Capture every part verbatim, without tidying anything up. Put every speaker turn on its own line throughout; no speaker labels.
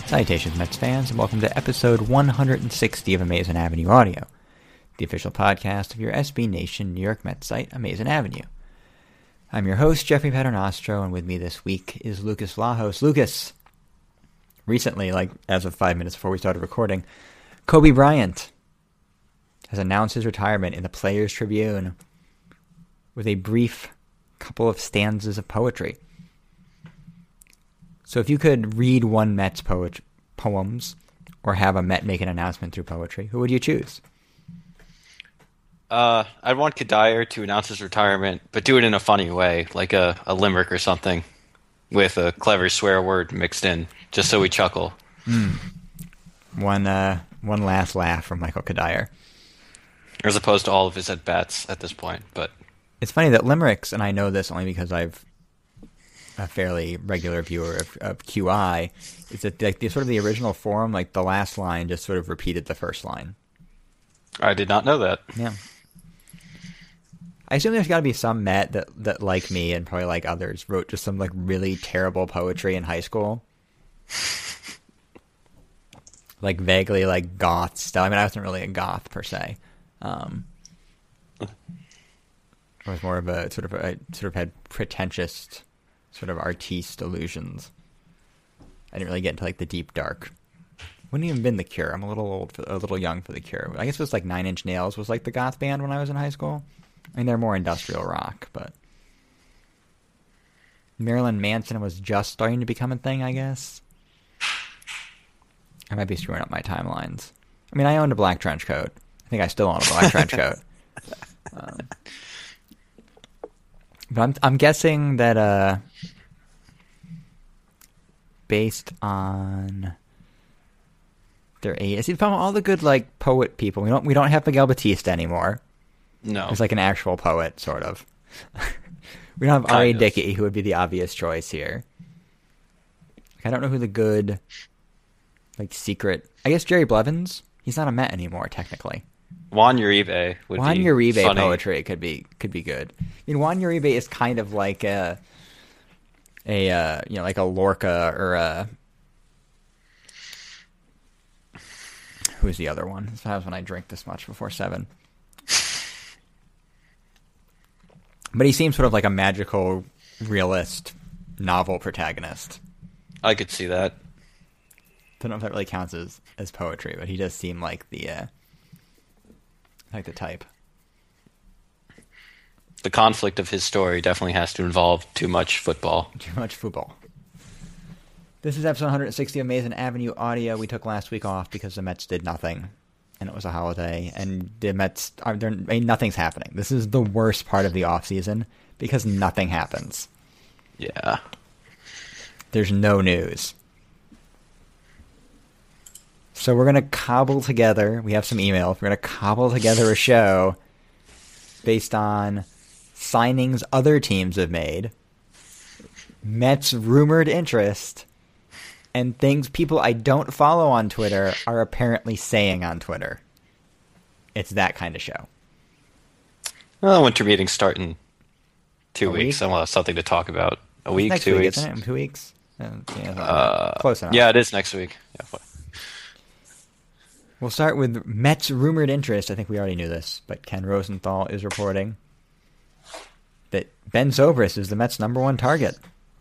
Salutations, Mets fans, and welcome to episode one hundred sixty of Amazing Avenue Audio, the official podcast of your S B Nation New York Mets site, Amazing Avenue. I'm your host, Jeffrey Paternostro, and with me this week is Lucas Vlahos. Lucas, recently, like as of five minutes before we started recording, Kobe Bryant has announced his retirement in the Players Tribune with a brief couple of stanzas of poetry. So if you could read one Mets poet, poems or have a Met make an announcement through poetry, who would you choose?
Uh, I'd want Kadire to announce his retirement, but do it in a funny way, like a, a limerick or something, with a clever swear word mixed in, just so we chuckle.
Mm. One, uh, one last laugh from Michael Kadire.
As opposed to all of his at-bats at this point, but...
It's funny that limericks, and I know this only because I've a fairly regular viewer of, of Q I, is that like the sort of the original form, like the last line just sort of repeated the first line.
I did not know that.
Yeah. I assume there's got to be some Met that, that, like me and probably like others, wrote just some like really terrible poetry in high school. Like vaguely like goth stuff. I mean, I wasn't really a goth per se. Um, I was more of a sort of a sort of had pretentious sort of artiste illusions. I didn't really get into like the deep dark. Wouldn't even been The Cure. I'm a little old, for, a little young for The Cure. I guess it was like Nine Inch Nails was like the goth band when I was in high school. I mean, they're more industrial rock, but Marilyn Manson was just starting to become a thing, I guess. I might be screwing up my timelines. I mean, I owned a black trench coat. I think I still own a black trench coat. Um, but I'm I'm guessing that uh, based on their age, see, from all the good like poet people, we don't we don't have Miguel Batista anymore.
No,
he's like an actual poet, sort of. We don't have R A. Dickey, who would be the obvious choice here. I don't know who the good, like secret. I guess Jerry Blevins. He's not a Met anymore, technically.
Juan Uribe would
Juan
be
Uribe
funny.
poetry could be could be good. I mean, Juan Uribe is kind of like a a uh, you know like a Lorca or a who's the other one? This was when I drink this much before seven. But he seems sort of like a magical realist novel protagonist.
I could see that.
Don't know if that really counts as, as poetry, but he does seem like the uh, like the type.
The conflict of his story definitely has to involve too much football.
Too much football. This is episode one hundred sixty of Amazing Avenue Audio. We took last week off because the Mets did nothing, and it was a holiday, and the Mets are there. I mean, nothing's happening. This is the worst part of the off season because nothing happens.
Yeah.
There's no news. So we're going to cobble together, we have some emails, we're going to cobble together a show based on signings other teams have made, Mets' rumored interest, and things people I don't follow on Twitter are apparently saying on Twitter. It's that kind of show.
Well, winter meetings start in two
A
weeks.
week?
I want to have something to talk about. A week,
Next
two
week,
weeks.
Isn't it? In two weeks? Uh, yeah,
Uh,
close enough.
Yeah, it is next week. Yeah.
We'll start with Mets' rumored interest. I think we already knew this, but Ken Rosenthal is reporting that Ben Zobrist is the Mets' number one target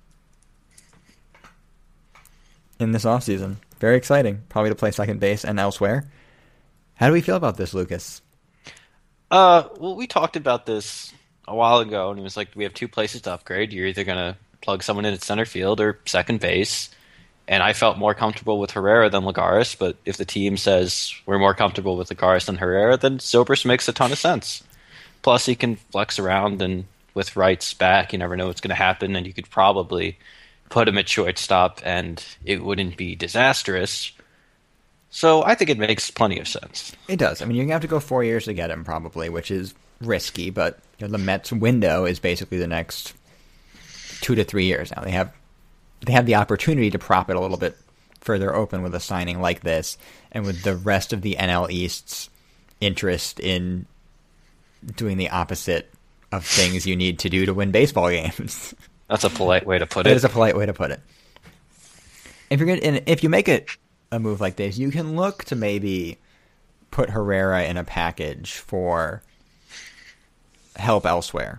in this offseason. Very exciting. Probably to play second base and elsewhere. How do we feel about this, Lucas?
Uh, well, we talked about this a while ago, and it was like, we have two places to upgrade. You're either going to plug someone in at center field or second base. And I felt more comfortable with Herrera than Lagares, but if the team says we're more comfortable with Lagares than Herrera, then Zobrist makes a ton of sense. Plus, he can flex around, and with Wright's back, you never know what's going to happen, and you could probably put him at shortstop, and it wouldn't be disastrous. So I think it makes plenty of sense.
It does. I mean, you're going to have to go four years to get him, probably, which is risky, but you know, the Mets' window is basically the next two to three years now. They have They have the opportunity to prop it a little bit further open with a signing like this, and with the rest of the N L East's interest in doing the opposite of things you need to do to win baseball games.
That's a polite way to put
That
it.
is a polite way to put it. if you're gonna, and if you make it a move like this, you can look to maybe put Herrera in a package for help elsewhere.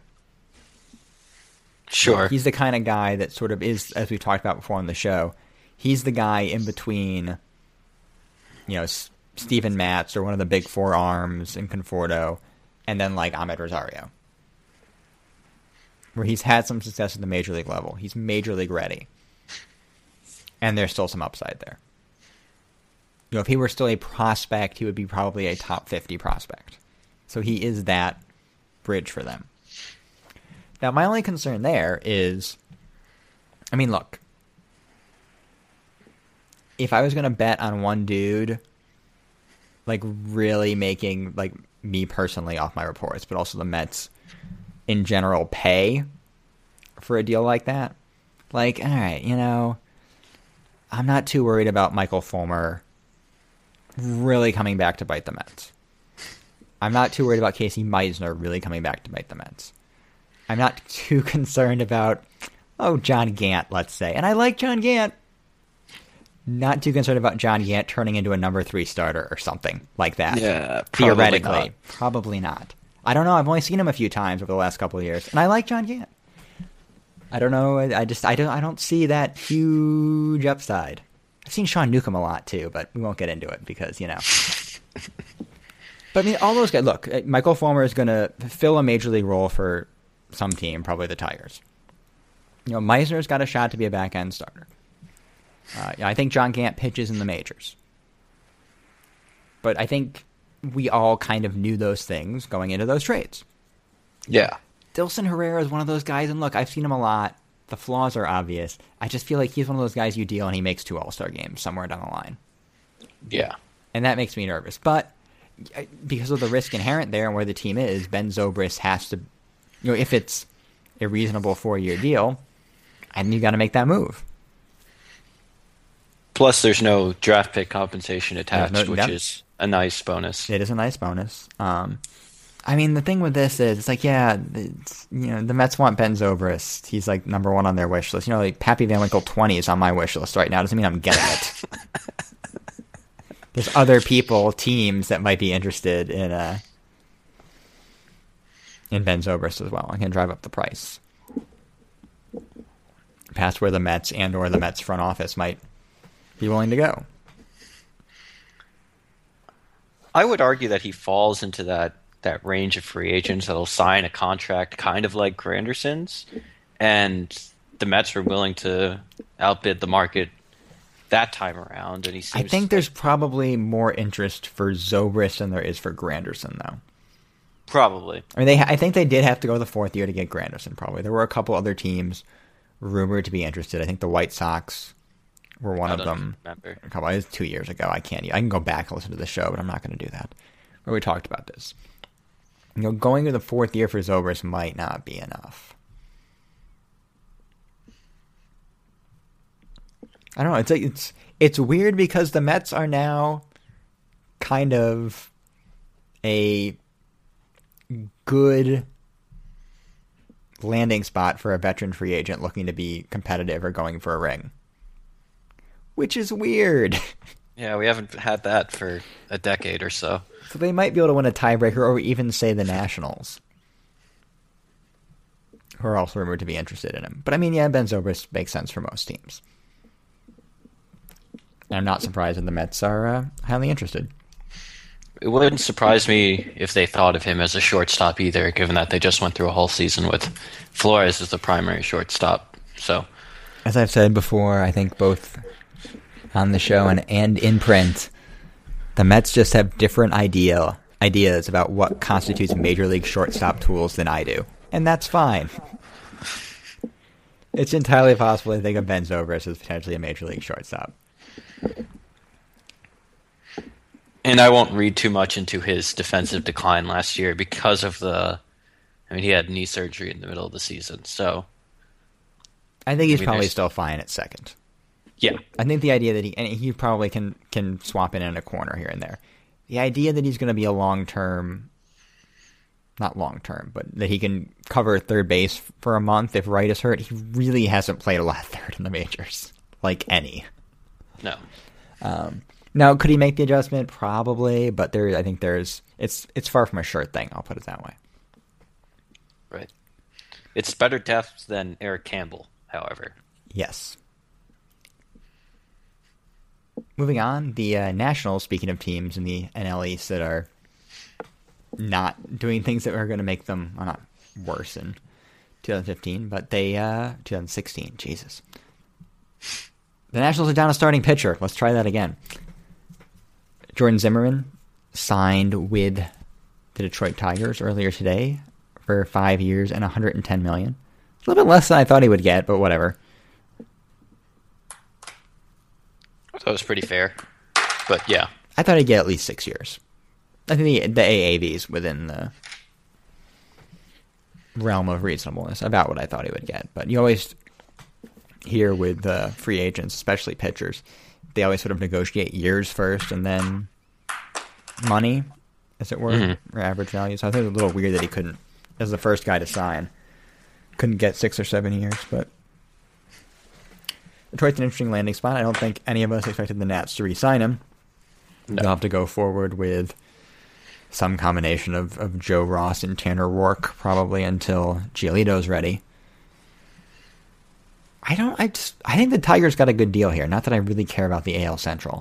Sure.
He's the kind of guy that sort of is, as we talked about before on the show, he's the guy in between, you know, S- Steven Matz or one of the big four arms in Conforto, and then like Ahmed Rosario, where he's had some success at the major league level. He's major league ready, and there's still some upside there. You know, if he were still a prospect, he would be probably a top fifty prospect. So he is that bridge for them. Now, my only concern there is, I mean, look, if I was going to bet on one dude, like really making, like me personally off my reports, but also the Mets in general pay for a deal like that, like, all right, you know, I'm not too worried about Michael Fulmer really coming back to bite the Mets. I'm not too worried about Casey Meisner really coming back to bite the Mets. I'm not too concerned about, oh, John Gant, let's say. And I like John Gant. Not too concerned about John Gant turning into a number three starter or something like that.
Yeah, probably
Theoretically.
not.
Probably not. I don't know. I've only seen him a few times over the last couple of years. And I like John Gant. I don't know. I just, I don't, I don't see that huge upside. I've seen Sean Newcomb a lot too, but we won't get into it because, you know. But I mean, all those guys, look, Michael Fulmer is going to fill a major league role for some team, probably the Tigers. You know, Meisner's got a shot to be a back-end starter. Uh, I think John Gant pitches in the majors. But I think we all kind of knew those things going into those trades.
Yeah.
Dilson Herrera is one of those guys, and look, I've seen him a lot. The flaws are obvious. I just feel like he's one of those guys you deal and he makes two All-Star games somewhere down the line.
Yeah.
And that makes me nervous. But because of the risk inherent there and where the team is, Ben Zobrist has to, you know, if it's a reasonable four-year deal, and you got to make that move.
Plus, there's no draft pick compensation attached,
no,
which
that,
is a nice bonus.
It is a nice bonus. Um, I mean, the thing with this is, it's like, yeah, it's, you know, the Mets want Ben Zobrist. He's like number one on their wish list. You know, like Pappy Van Winkle twenty is on my wish list right now. Doesn't mean I'm getting it. There's other people, teams that might be interested in uh, in Ben Zobrist as well. I can drive up the price past where the Mets and or the Mets front office might be willing to go.
I would argue that he falls into that, that range of free agents that'll sign a contract kind of like Granderson's, and the Mets are willing to outbid the market that time around. And he seems
I think there's probably more interest for Zobrist than there is for Granderson, though.
Probably.
I mean, they. I think they did have to go the fourth year to get Granderson, probably. There were a couple other teams rumored to be interested. I think the White Sox were one
I
of
don't
them.
remember.
A couple, it was two years ago. I can't. I can go back and listen to the show, but I'm not going to do that. Where we talked about this. You know, going to the fourth year for Zobrist might not be enough. I don't know. It's like, it's it's weird because the Mets are now kind of a good landing spot for a veteran free agent looking to be competitive or going for a ring, which is weird.
Yeah, we haven't had that for a decade or so.
So they might be able to win a tiebreaker or even say the Nationals, who are also rumored to be interested in him. But I mean, yeah, Ben Zobrist makes sense for most teams. I'm not surprised that the Mets are uh, highly interested.
It wouldn't surprise me if they thought of him as a shortstop either, given that they just went through a whole season with Flores as the primary shortstop. So,
as I've said before, I think both on the show and, and in print, the Mets just have different idea ideas about what constitutes major league shortstop tools than I do. And that's fine. It's entirely possible to think of Ben Zobrist as potentially a major league shortstop.
And I won't read too much into his defensive decline last year because of the, I mean, he had knee surgery in the middle of the season, so.
I think he's
I mean,
probably
there's...
still fine at second.
Yeah.
I think the idea that he, and he probably can, can swap in in a corner here and there. The idea that he's going to be a long-term, not long-term, but that he can cover third base for a month if Wright is hurt, he really hasn't played a lot of third in the majors. Like any.
No.
Um, now, could he make the adjustment? Probably, but there, I think there's it's it's far from a sure thing. I'll put it that way.
Right. It's better depth than Eric Campbell, however.
Yes. Moving on, the uh, Nationals, speaking of teams in the N L East that are not doing things that are going to make them, well, not worse in twenty fifteen, but they, uh, twenty sixteen, Jesus. The Nationals are down a starting pitcher. Let's try that again. Jordan Zimmerman signed with the Detroit Tigers earlier today for five years and one hundred ten million dollars. A little bit less than I thought he would get, but whatever.
I thought it was pretty fair. But yeah.
I thought he'd get at least six years. I think the, the A A V is within the realm of reasonableness, about what I thought he would get. But you always hear with uh, free agents, especially pitchers, they always sort of negotiate years first and then money, as it were, mm-hmm. or average value. So I think it's a little weird that he couldn't, as the first guy to sign, couldn't get six or seven years. But Detroit's an interesting landing spot. I don't think any of us expected the Nats to re-sign him. No. They'll have to go forward with some combination of, of Joe Ross and Tanner Roark probably until Giolito's ready. I don't. I just. I think the Tigers got a good deal here. Not that I really care about the A L Central.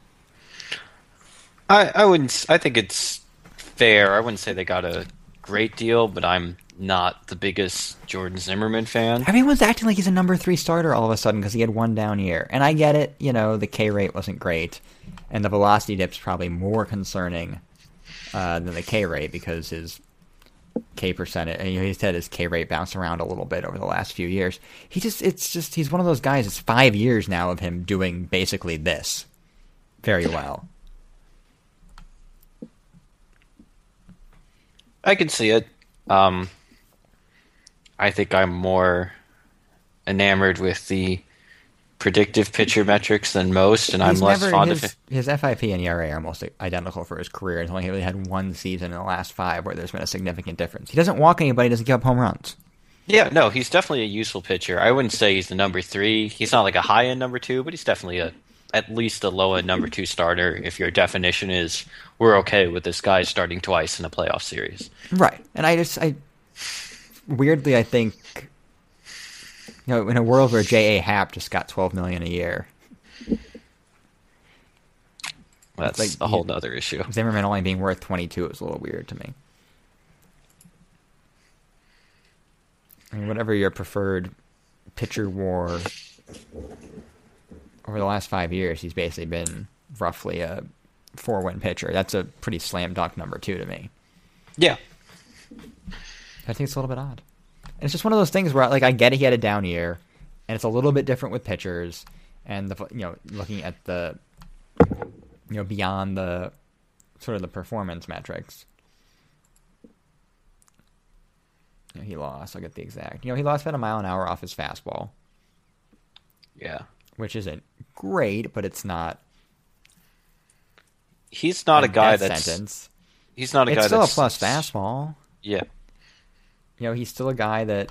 I I wouldn't. I think it's fair. I wouldn't say they got a great deal, but I'm not the biggest Jordan Zimmerman fan.
Everyone's acting like he's a number three starter all of a sudden because he had one down year, and I get it. You know, the K rate wasn't great, and the velocity dip's probably more concerning uh, than the K rate because his K percentage, you know, he said his K rate bounced around a little bit over the last few years. He just, it's just, he's one of those guys. It's five years now of him doing basically this very well.
I can see it. Um, I think I'm more enamored with the predictive pitcher metrics than most, and
he's
I'm less
never,
fond
his,
of it.
His F I P and E R A are almost identical for his career. He's only really had one season in the last five where there's been a significant difference. He doesn't walk anybody, doesn't give up home runs.
Yeah, no, he's definitely a useful pitcher. I wouldn't say he's the number three. He's not like a high-end number two, but he's definitely a at least a low-end number two starter if your definition is we're okay with this guy starting twice in a playoff series.
Right. And I just, I weirdly, I think, you know, in a world where J A. Happ just got twelve million dollars a year.
That's like, a whole other issue.
Zimmerman only being worth twenty-two is a little weird to me. I mean, whatever your preferred pitcher war, over the last five years, he's basically been roughly a four-win pitcher. That's a pretty slam dunk number two to me.
Yeah.
I think it's a little bit odd. And it's just one of those things where, like, I get he had a down year, and it's a little bit different with pitchers, and the you know looking at the you know beyond the sort of the performance metrics. You know, he lost. I'll get the exact. You know, he lost about a mile an hour off his fastball.
Yeah.
Which isn't great, but it's not.
He's not a, a guy that's.
Sentence.
He's not a
it's
guy
still
that's.
Still a plus fastball.
Yeah.
You know, he's still a guy that.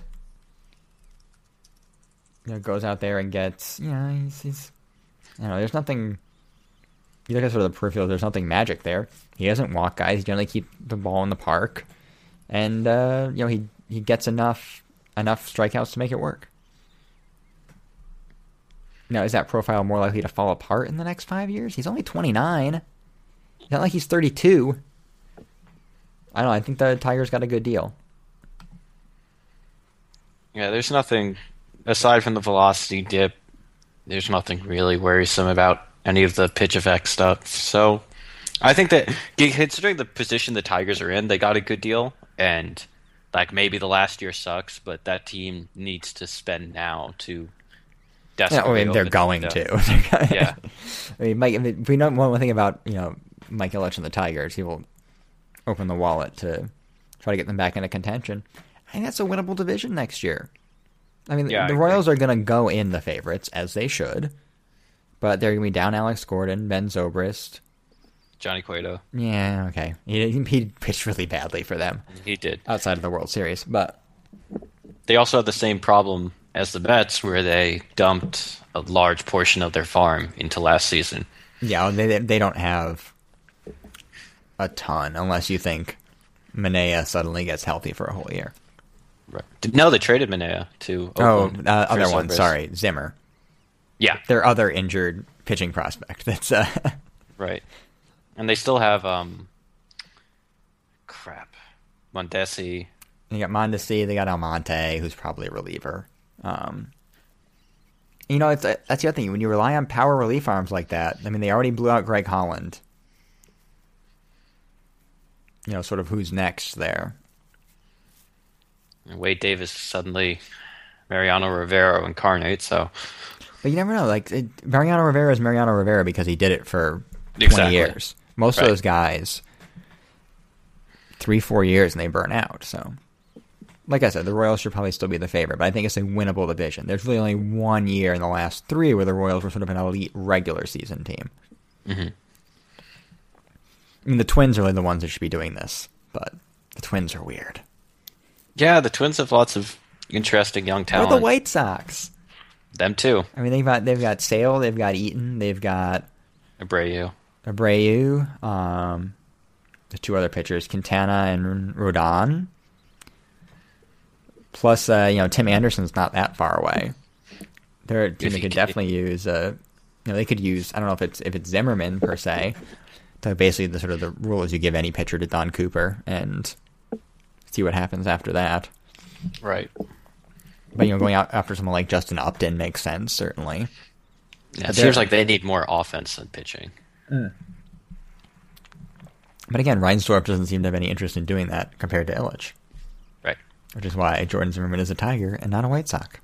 You know, goes out there and gets. You know, he's. he's you know, there's nothing. You look at sort of the peripheral. There's nothing magic there. He doesn't walk guys. He generally keeps the ball in the park, and uh, you know he he gets enough enough strikeouts to make it work. Now, is that profile more likely to fall apart in the next five years? He's only twenty-nine. It's not like he's thirty-two. I don't know. I think the Tigers got a good deal.
Yeah, there's nothing, aside from the velocity dip, there's nothing really worrisome about any of the pitch effect stuff. So I think that, considering the position the Tigers are in, they got a good deal. And, like, maybe the last year sucks, but that team needs to spend now to...
Yeah, I mean, they're going to.
Yeah.
I mean, Mike, I mean, we know one thing about, you know, Mike Ilitch and the Tigers. He will open the wallet to try to get them back into contention. I think that's a winnable division next year. I mean,
yeah,
the
I
Royals
agree.
are going to go in the favorites, as they should. But they're going to be down Alex Gordon, Ben Zobrist.
Johnny Cueto.
Yeah, okay. He, he pitched really badly for them.
He did.
Outside of the World Series. But
they also have the same problem as the Mets, where they dumped a large portion of their farm into last season.
Yeah, they they don't have a ton unless you think Manaea suddenly gets healthy for a whole year.
Right. No, they traded Manaea to Oakland.
Oh, uh, other
Chris
one.
Arbrist.
Sorry, Zimmer.
Yeah,
Their other injured pitching prospect. That's uh,
right. And they still have um, crap, Mondesi.
you got Mondesi. They got Almonte, who's probably a reliever. Um, you know, it's that's the other thing. When you rely on power relief arms like that, I mean, they already blew out Greg Holland. You know, sort of who's next there.
And Wade Davis suddenly Mariano Rivera incarnate. So,
but you never know. Like it, Mariano Rivera is Mariano Rivera because he did it for twenty
Exactly.
years. Most
Right.
of those guys, three, four years, and they burn out. So, like I said, the Royals should probably still be the favorite, but I think it's a winnable division. There's really only one year in the last three where the Royals were sort of an elite regular season team.
mm-hmm.
I mean, the Twins are really the ones that should be doing this, but the Twins are weird.
yeah, the Twins have lots of interesting young
Or
talent.
the White Sox.
Them too.
I mean, they've got they've got Sale, they've got Eaton, they've got
Abreu.
Abreu, um, the two other pitchers, Quintana and Rodon. Plus, uh, you know, Tim Anderson's not that far away. They're a team
If
that
he
could
can-
definitely use. Uh, you know, they could use. I don't know if it's if it's Zimmerman per se. So basically, the sort of the rule is you give any pitcher to Don Cooper and see what happens after that.
Right.
But you know, going out after someone like Justin Upton makes sense, certainly.
Yeah,
But
it
they're-
seems like they need more offense than pitching.
But again, Reinsdorf doesn't seem to have any interest in doing that compared to Illich,
Right.
which is why Jordan Zimmerman is a Tiger and not a White Sox.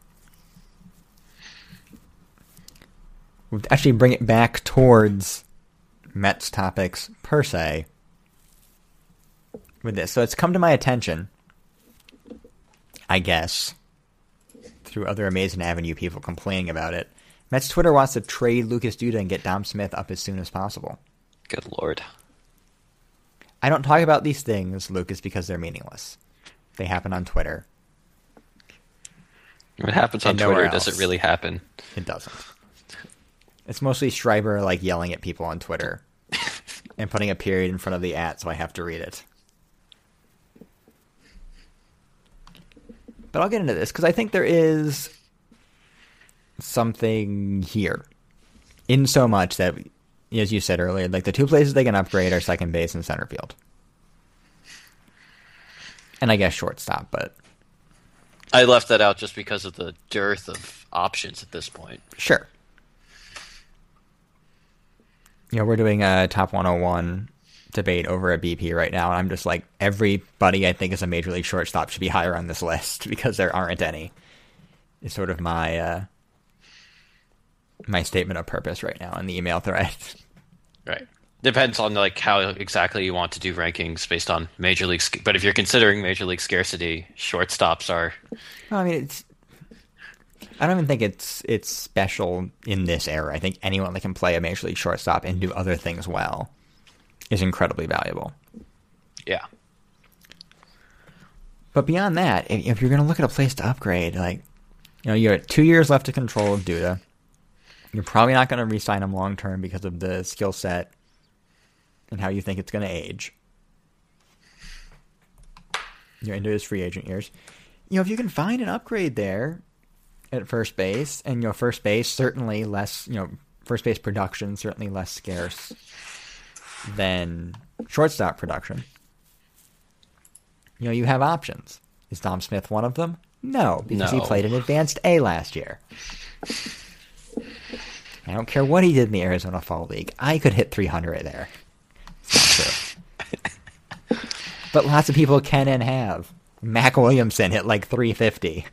We'll actually bring it back towards Mets topics per se with this. So it's come to my attention, I guess, through other Amazing Avenue people complaining about it. Mets Twitter wants to trade Lucas Duda and get Dom Smith up as soon as possible.
Good lord.
I don't talk about these things, Lucas, because they're meaningless. They happen on Twitter.
What happens on
And nowhere
Twitter doesn't
else.
really happen.
It doesn't. It's mostly Schreiber like yelling at people on Twitter and putting a period in front of the at, so I have to read it. But I'll get into this because I think there is something here, in so much that, as you said earlier, like the two places they can upgrade are second base and center field, and I guess shortstop. But
I left that out just because of the dearth of options at this point.
sure. You know, we're doing a top one oh one debate over at B P right now, and I'm just like, everybody I think is a major league shortstop should be higher on this list because there aren't any. It's sort of my uh, my statement of purpose right now in the email thread.
Right. Depends on like how exactly you want to do rankings based on major league. Sc- but if you're considering major league scarcity, shortstops are
No, I mean, it's. I don't even think it's it's special in this era. I think anyone that can play a major league shortstop and do other things well is incredibly valuable.
yeah.
But beyond that, if, if you're going to look at a place to upgrade, like, you know, you're at two years left of control of Duda. You're probably not going to re-sign him long term because of the skill set and how you think it's going to age. You're into his free agent years. You know, if you can find an upgrade there at first base, and, you know, first base certainly less, you know, first base production certainly less scarce than shortstop production. You know, you have options. Is Dom Smith one of them? No, because he
No.
played in Advanced A last year. I don't care what he did in the Arizona Fall League. I could hit three hundred there. It's not true. But lots of people can and have. Mac Williamson hit like three fifty.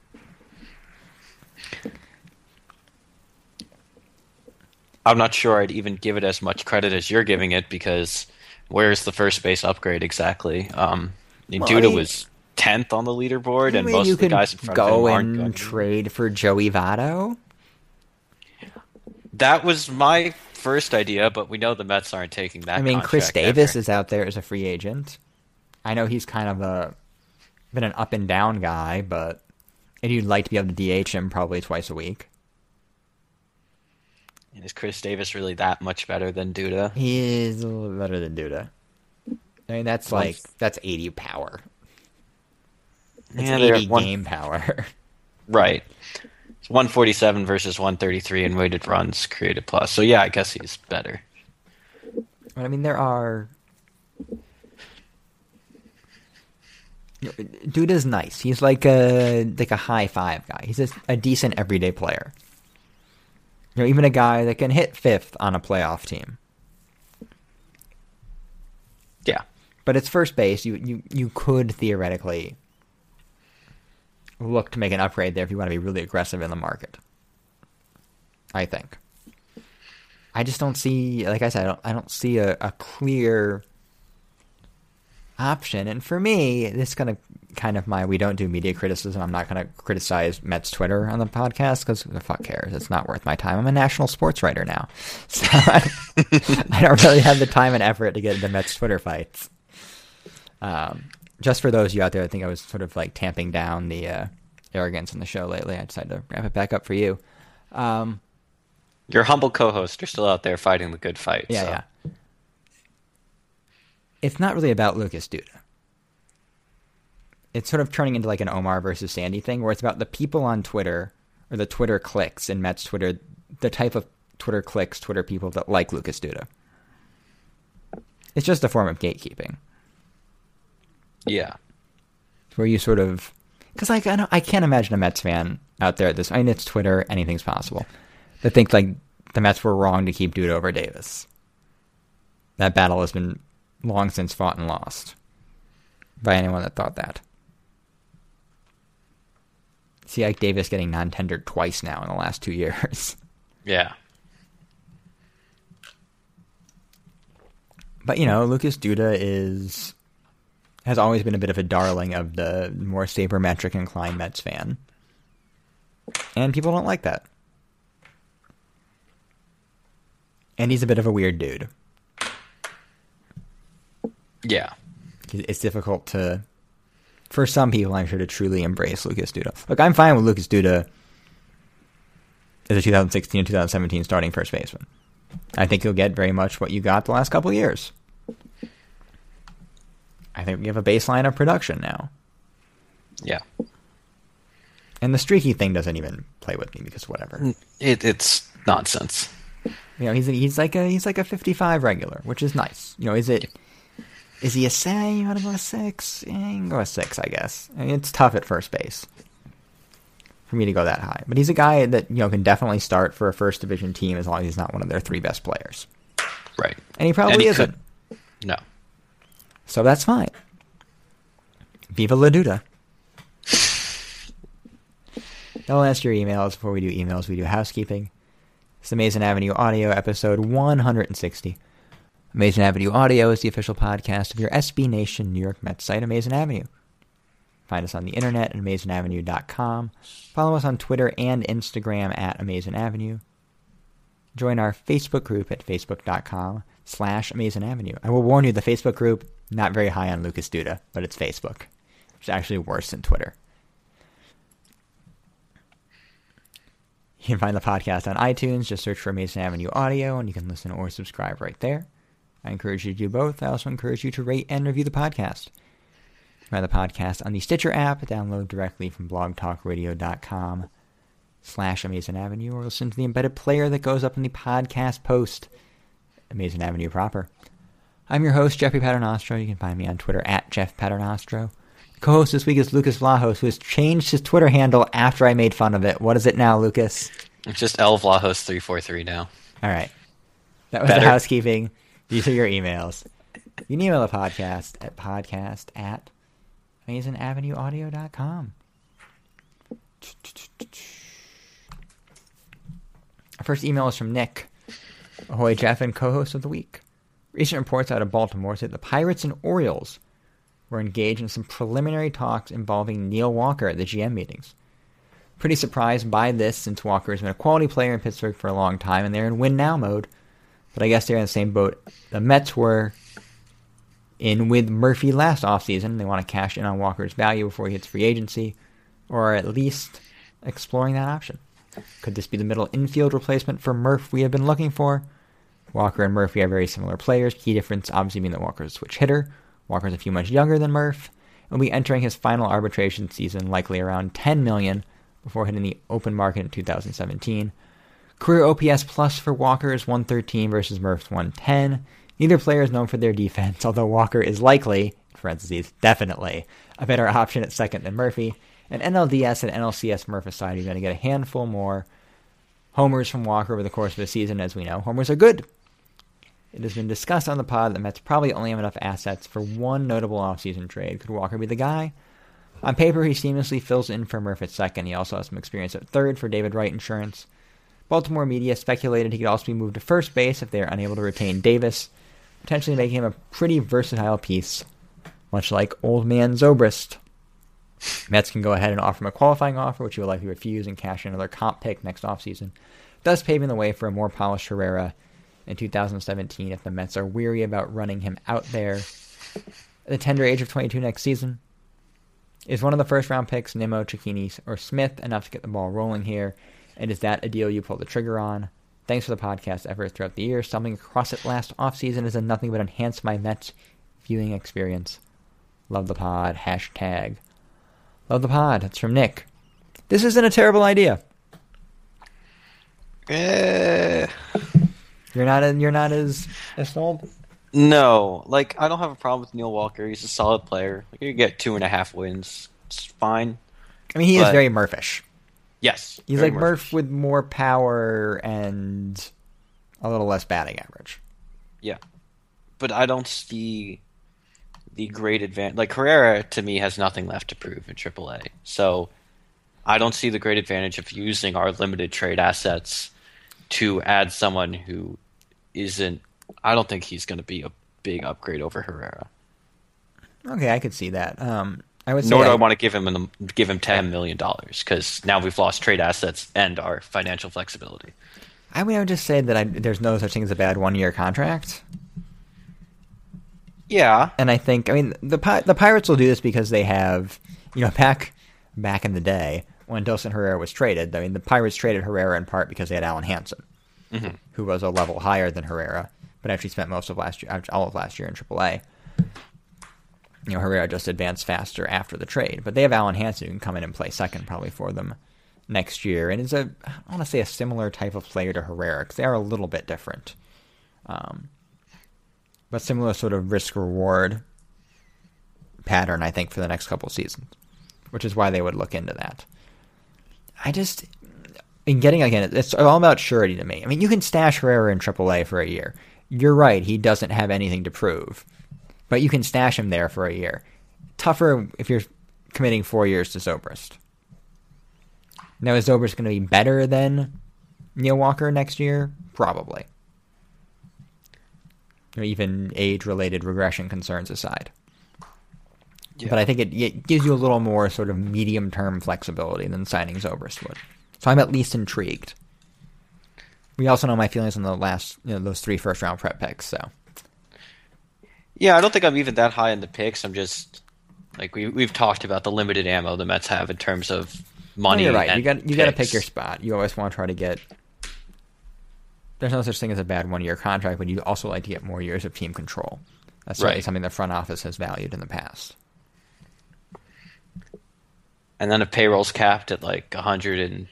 I'm not sure I'd even give it as much credit as you're giving it because where's the first base upgrade exactly? Um, I mean,
Well, I
Duda
mean-
was tenth on the leaderboard,
I
and
mean,
most
you
of the
can
guys in front of him
go
aren't
and
going.
trade for Joey Votto.
That was my first idea, but we know the Mets aren't taking that.
I mean, Chris
contract
Davis
ever.
is out there as a free agent. I know he's kind of a been an up and down guy, but And you'd like to be able to D H him probably twice a week.
And is Chris Davis really that much better than Duda?
He is a little better than Duda. I mean, that's
Well,
like, that's eighty power. That's
Yeah, they're
eighty
one-
game power.
Right. It's one forty-seven versus one thirty-three in weighted runs created plus. So yeah, I guess he's better.
I mean, there are... Duda's nice. He's like a like a high five guy. He's just a decent everyday player. You know, even a guy that can hit fifth on a playoff team.
Yeah.
But it's first base. You, you, you could theoretically look to make an upgrade there if you want to be really aggressive in the market. I think. I just don't see, like I said, I don't, I don't see a, a clear option. And for me, this is going to kind of my, we don't do media criticism. I'm not going to criticize Mets Twitter on the podcast because who the fuck cares? It's not worth my time. I'm a national sports writer now. So I, I don't really have the time and effort to get into Mets Twitter fights. Um, just for those of you out there, I think I was sort of like tamping down the uh, arrogance in the show lately. I decided to wrap it back up for you. Um,
Your humble co-hosts are still out there fighting the good fight.
yeah,
so.
yeah. It's not really about Lucas Duda. It's sort of turning into like an Omar versus Sandy thing, where it's about the people on Twitter, or the Twitter clicks in Mets Twitter, the type of Twitter clicks, Twitter people that like Lucas Duda. It's just a form of gatekeeping.
Yeah.
Where you sort of... Because like, I, don't, I can't imagine a Mets fan out there, this, I mean, it's Twitter, anything's possible, that think like the Mets were wrong to keep Duda over Davis. That battle has been long since fought and lost by anyone that thought that. See, like Davis getting non-tendered twice now in the last two years.
Yeah.
But, you know, Lucas Duda is... has always been a bit of a darling of the more sabermetric inclined Mets fan. And people don't like that. And he's a bit of a weird dude.
Yeah.
It's difficult to, for some people, I'm sure, to truly embrace Lucas Duda. Look, I'm fine with Lucas Duda as a two thousand sixteen and two thousand seventeen starting first baseman. I think he'll get very much what you got the last couple of years. I think we have a baseline of production now.
Yeah.
And the streaky thing doesn't even play with me because whatever.
It, it's nonsense.
You know, he's a, he's like a he's like a fifty-five regular, which is nice. You know, is it is he a say? You want to go a six? Yeah, you can go a six, I guess. I mean, it's tough at first base for me to go that high, but he's a guy that you know can definitely start for a first division team as long as he's not one of their three best players.
Right.
And he probably
And he
isn't.
could- No.
So that's fine. Viva La Duda. Don't answer your emails. Before we do emails, we do housekeeping. It's Amazing Avenue Audio, episode one hundred sixty. Amazing Avenue Audio is the official podcast of your S B Nation New York Mets site, Amazing Avenue. Find us on the internet at amazing avenue dot com. Follow us on Twitter and Instagram at Amazing Avenue. Join our Facebook group at facebook.com slash Amazing Avenue. I will warn you, the Facebook group, not very high on Lucas Duda, but it's Facebook. It's actually worse than Twitter. You can find the podcast on iTunes. Just search for Amazing Avenue Audio, and you can listen or subscribe right there. I encourage you to do both. I also encourage you to rate and review the podcast. Find the podcast on the Stitcher app. Download directly from blogtalkradio.com slash Amazing Avenue, or listen to the embedded player that goes up in the podcast post, Amazing Avenue proper. I'm your host, Jeffrey Paternostro. You can find me on Twitter at Jeff Paternostro. Co-host this week is Lucas Vlahos, who has changed his Twitter handle after I made fun of it. What is it now, Lucas?
It's just L Vlahos three four three now.
All right. That was
Better.
the housekeeping. These are your emails. You can email the podcast at podcast at amazing avenue audio dot com. Our first email is from Nick. Ahoy, Jeff, and co-host of the week. Recent reports out of Baltimore say the Pirates and Orioles were engaged in some preliminary talks involving Neil Walker at the G M meetings. Pretty surprised by this, since Walker has been a quality player in Pittsburgh for a long time, and they're in win-now mode. But I guess they're in the same boat the Mets were in with Murphy last offseason. They want to cash in on Walker's value before he hits free agency, or at least exploring that option. Could this be the middle infield replacement for Murph we have been looking for? Walker and Murphy are very similar players. Key difference obviously being that Walker's a switch hitter. Walker's a few months younger than Murph, and will be entering his final arbitration season likely around ten million dollars before hitting the open market in two thousand seventeen. Career O P S plus for Walker is one thirteen versus Murph's one ten. Neither player is known for their defense, although Walker is likely, in parentheses, definitely, a better option at second than Murphy. And N L D S and N L C S Murph aside, you're going to get a handful more homers from Walker over the course of the season. As we know, homers are good. It has been discussed on the pod that the Mets probably only have enough assets for one notable offseason trade. Could Walker be the guy? On paper, he seamlessly fills in for Murph at second. He also has some experience at third for David Wright Insurance. Baltimore media speculated he could also be moved to first base if they are unable to retain Davis, potentially making him a pretty versatile piece, much like old man Zobrist. Mets can go ahead and offer him a qualifying offer, which he will likely refuse, and cash in another comp pick next offseason, thus paving the way for a more polished Herrera in two thousand seventeen if the Mets are weary about running him out there at the tender age of twenty-two next season. Is one of the first-round picks, Nimmo, Cicchini, or Smith, enough to get the ball rolling here? And is that a deal you pull the trigger on? Thanks for the podcast efforts throughout the year. Stumbling across it last offseason has done nothing but enhance my Mets viewing experience. Love the pod. Hashtag. Love the pod. That's from Nick. This isn't a terrible idea.
Eh.
You're not. You're not as as sold.
No, like, I don't have a problem with Neil Walker. He's a solid player. Like, you get two and a half wins. It's fine.
I mean, he
but,
is very Murphish.
Yes.
He's like Murph with more power and a little less batting average.
Yeah. But I don't see the great advantage. Like, Herrera, to me, has nothing left to prove in triple A. So, I don't see the great advantage of using our limited trade assets to add someone who isn't. I don't think he's going to be a big upgrade over Herrera.
Okay, I could see that. Um, I would say
Nor do I,
I
want to give him an, give him ten million dollars because now we've lost trade assets and our financial flexibility.
I mean, I would just say that I, there's no such thing as a bad one-year contract.
Yeah,
and I think I mean the the Pirates will do this because they have, you know, back back in the day when Dilson Herrera was traded. I mean, the Pirates traded Herrera in part because they had Alan Hansen, mm-hmm. who was a level higher than Herrera, but actually spent most of last year, all of last year in triple A. You know, Herrera just advanced faster after the trade, but they have Alan Hansen who can come in and play second probably for them next year, and is a I want to say a similar type of player to Herrera because they are a little bit different, um, but similar sort of risk reward pattern I think for the next couple of seasons, which is why they would look into that. I just in getting again, it's all about surety to me. I mean, you can stash Herrera in triple A for a year. You're right, he doesn't have anything to prove. But you can stash him there for a year. Tougher if you're committing four years to Zobrist. Now, is Zobrist going to be better than Neil Walker next year? Probably. Or even age-related regression concerns aside. Yeah. But I think it, it gives you a little more sort of medium-term flexibility than signing Zobrist would. So I'm at least intrigued. We also know my feelings on the last, you know, those three first-round prep picks, so...
Yeah, I don't think I'm even that high in the picks. I'm just like we we've talked about the limited ammo the Mets have in terms of money.
No, you're right.
And
you got you got to pick your
picks.
spot. You always want to try to get. There's no such thing as a bad one-year contract, but you also like to get more years of team control. That's certainly
Right.
something the front office has valued in the past.
And then if payroll's capped at like one hundred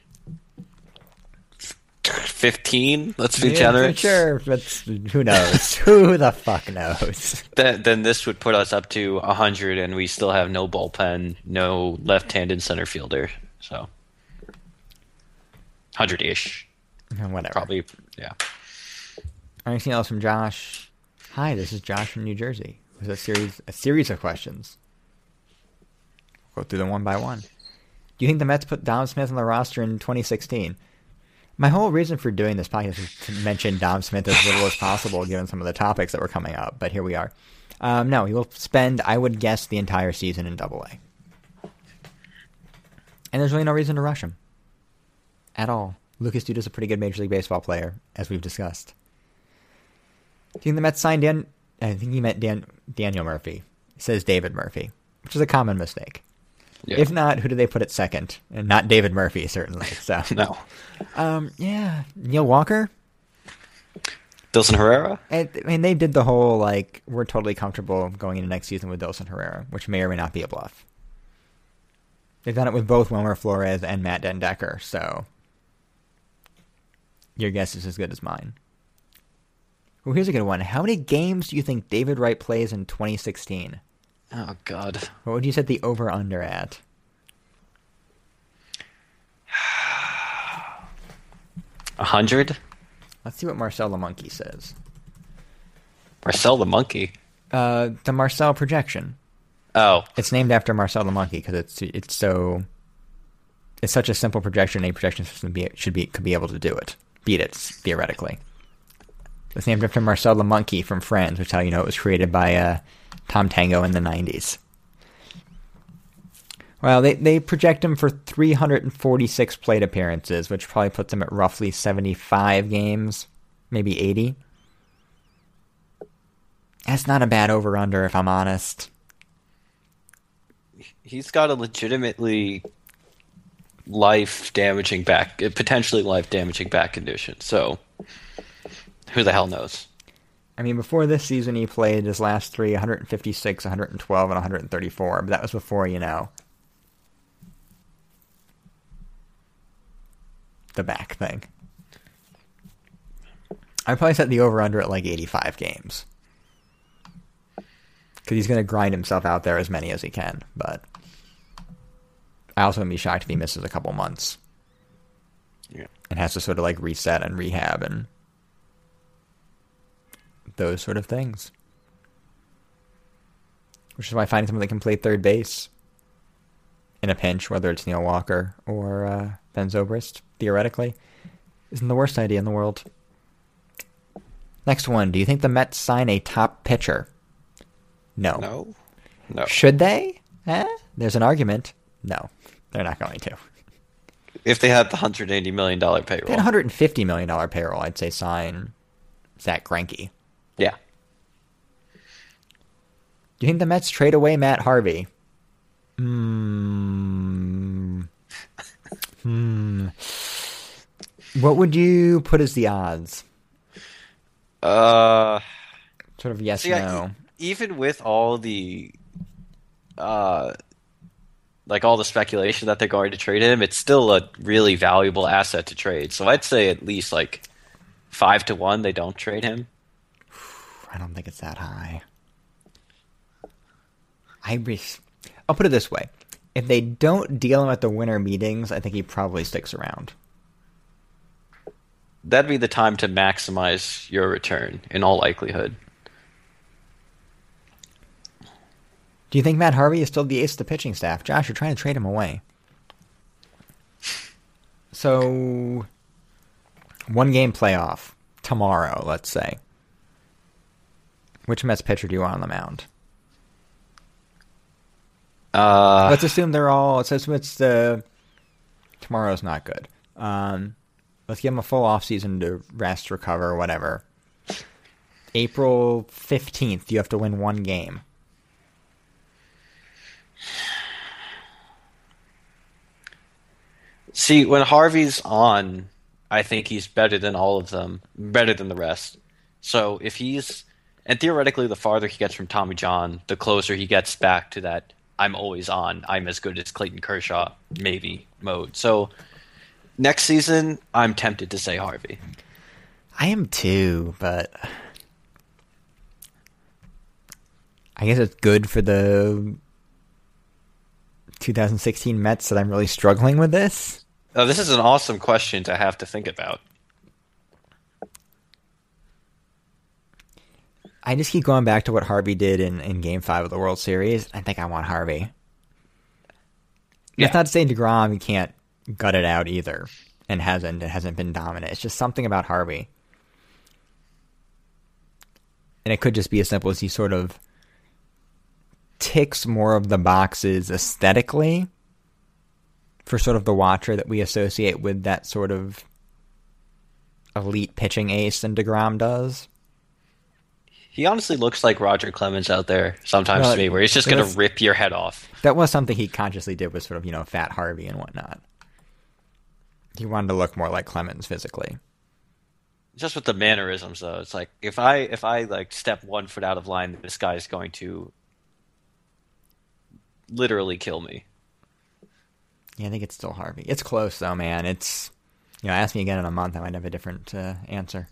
fifteen, let's be
Yeah,
generous.
Sure, but who knows? Who the fuck knows?
Then, then this would put us up to one hundred, and we still have no bullpen, no left-handed center fielder. So one hundred-ish.
Whatever.
Probably, yeah.
Anything else from Josh? Hi, this is Josh from New Jersey. It was a series, a series of questions. Go through them one by one. Do you think the Mets put Dom Smith on the roster in twenty sixteen? My whole reason for doing this podcast is to mention Dom Smith as little as possible, given some of the topics that were coming up. But here we are. Um, no, he will spend, I would guess, the entire season in Double A. And there's really no reason to rush him. At all. Lucas Duda's a pretty good Major League Baseball player, as we've discussed. Do you think the Mets signed Dan... I think he meant Dan, Daniel Murphy. He says David Murphy, which is a common mistake.
Yeah.
If not, who do they put at second? And not David Murphy, certainly. So
No.
um, yeah, Neil Walker.
Dilson Herrera?
I mean, they did the whole, like, we're totally comfortable going into next season with Dilson Herrera, which may or may not be a bluff. They've done it with both Wilmer Flores and Matt Den Decker, so your guess is as good as mine. Well, here's a good one. How many games do you think David Wright plays in twenty sixteen?
Oh, God.
What would you set the over-under at?
A hundred?
Let's see what Marcel the Monkey says.
Marcel the Monkey?
Uh, the Marcel projection.
Oh.
It's named after Marcel the Monkey because it's it's so it's such a simple projection. A projection system be, should be could be able to do it, beat it theoretically. It's named after Marcel the Monkey from Friends, which is how you know it was created by uh, Tom Tango in the nineties. Well, they they project him for three hundred forty-six plate appearances, which probably puts him at roughly seventy-five games, maybe eighty. That's not a bad over-under, if I'm honest.
He's got a legitimately life-damaging back, potentially life-damaging back condition, so who the hell knows?
I mean, before this season, he played his last three, one fifty-six, one twelve, and one thirty-four, but that was before, you know, the back thing. I'd probably set the over-under at like eighty-five games. Because he's going to grind himself out there as many as he can, but I also wouldn't be shocked if he misses a couple months.
Yeah.
And has to sort of like reset and rehab and those sort of things. Which is why finding someone that can play third base in a pinch, whether it's Neil Walker or uh, Ben Zobrist, theoretically, isn't the worst idea in the world. Next one. Do you think the Mets sign a top pitcher? No.
No. No.
Should they? Eh? There's an argument. No, they're not going to.
If they had the one hundred eighty million dollars payroll.
If they had a one hundred fifty million dollars payroll, I'd say sign Zach Greinke.
Yeah.
Do you think the Mets trade away Matt Harvey? Hmm. hmm. What would you put as the odds?
Uh,
Sort of yes,
see,
no.
I, even with all the, uh, like all the speculation that they're going to trade him, it's still a really valuable asset to trade. So I'd say at least like five to one they don't trade him.
I don't think it's that high. I re- I'll put it this way. If they don't deal him at the winter meetings, I think he probably sticks around.
That'd be the time to maximize your return, in all likelihood.
Do you think Matt Harvey is still the ace of the pitching staff? Josh, you're trying to trade him away. So, one game playoff tomorrow, let's say. Which Mets pitcher do you want on the mound?
Uh,
Let's assume they're all. Let's assume it's the. Tomorrow's not good. Um, let's give them a full off season to rest, recover, whatever. April fifteenth, you have to win one game.
See, when Harvey's on, I think he's better than all of them, better than the rest. So if he's, and theoretically, the farther he gets from Tommy John, the closer he gets back to that I'm always on, I'm as good as Clayton Kershaw, maybe, mode. So next season, I'm tempted to say Harvey.
I am too, but I guess it's good for the twenty sixteen Mets that I'm really struggling with this.
Oh, this is an awesome question to have to think about.
I just keep going back to what Harvey did in, in Game five of the World Series. I think I want Harvey.
Yeah.
It's not to say DeGrom can't gut it out either, and hasn't. It hasn't been dominant. It's just something about Harvey. And it could just be as simple as he sort of ticks more of the boxes aesthetically for sort of the watcher that we associate with that sort of elite pitching ace than DeGrom does.
He honestly looks like Roger Clemens out there sometimes
Well,
to me, where he's just
it
going
was-
to rip your head off.
That was something he consciously did, was sort of, you know, Fat Harvey and whatnot. He wanted to look more like Clemens physically.
Just with the mannerisms, though, it's like if I if I like step one foot out of line, this guy is going to literally kill me.
Yeah, I think it's still Harvey. It's close, though, man. It's, you know, ask me again in a month, I might have a different uh, answer.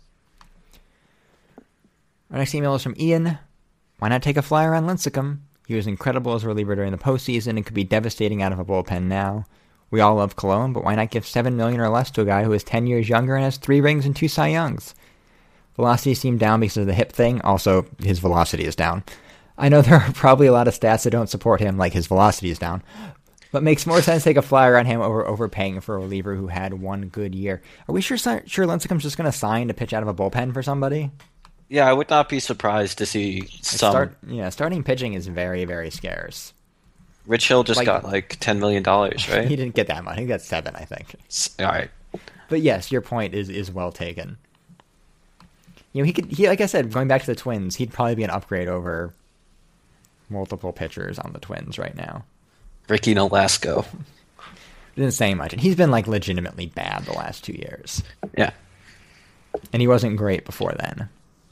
Our next email is from Ian. Why not take a flyer on Lincecum? He was incredible as a reliever during the postseason and could be devastating out of a bullpen now. We all love Cologne, but why not give seven million dollars or less to a guy who is ten years younger and has three rings and two Cy Youngs? Velocity seemed down because of the hip thing. Also, his velocity is down. I know there are probably a lot of stats that don't support him, like his velocity is down. But makes more sense to take a flyer on him over overpaying for a reliever who had one good year. Are we sure sure Lincecum's just going to sign to pitch out of a bullpen for somebody?
Yeah, I would not be surprised to see some.
Start, yeah, starting pitching is very, very scarce.
Rich Hill just
Like-
got like ten million dollars, right?
He didn't get that much. He got seven, I think.
S- All right.
But yes, your point is, is well taken. You know, he could. He like I said, going back to the Twins, he'd probably be an upgrade over multiple pitchers on the Twins right now.
Ricky Nolasco.
Didn't say much, and he's been like legitimately bad the last two years,
Yeah.
and he wasn't great before then.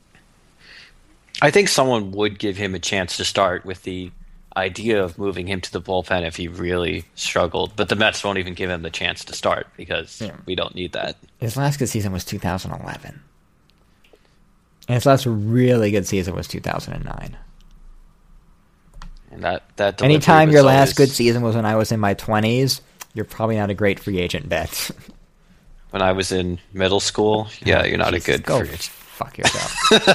I think someone would give him a chance to start with the idea of moving him to the bullpen if he really struggled, but the Mets won't even give him the chance to start because
Yeah.
we don't need that.
His last good season was two thousand eleven, and his last really good season was two thousand nine.
And that that delivery
Anytime
was
your last
always-
good season was when I was in my twenties, you're probably not a great free agent bet.
when I was in middle school, yeah, you're not
Jesus,
a good
go
free agent.
fuck yourself.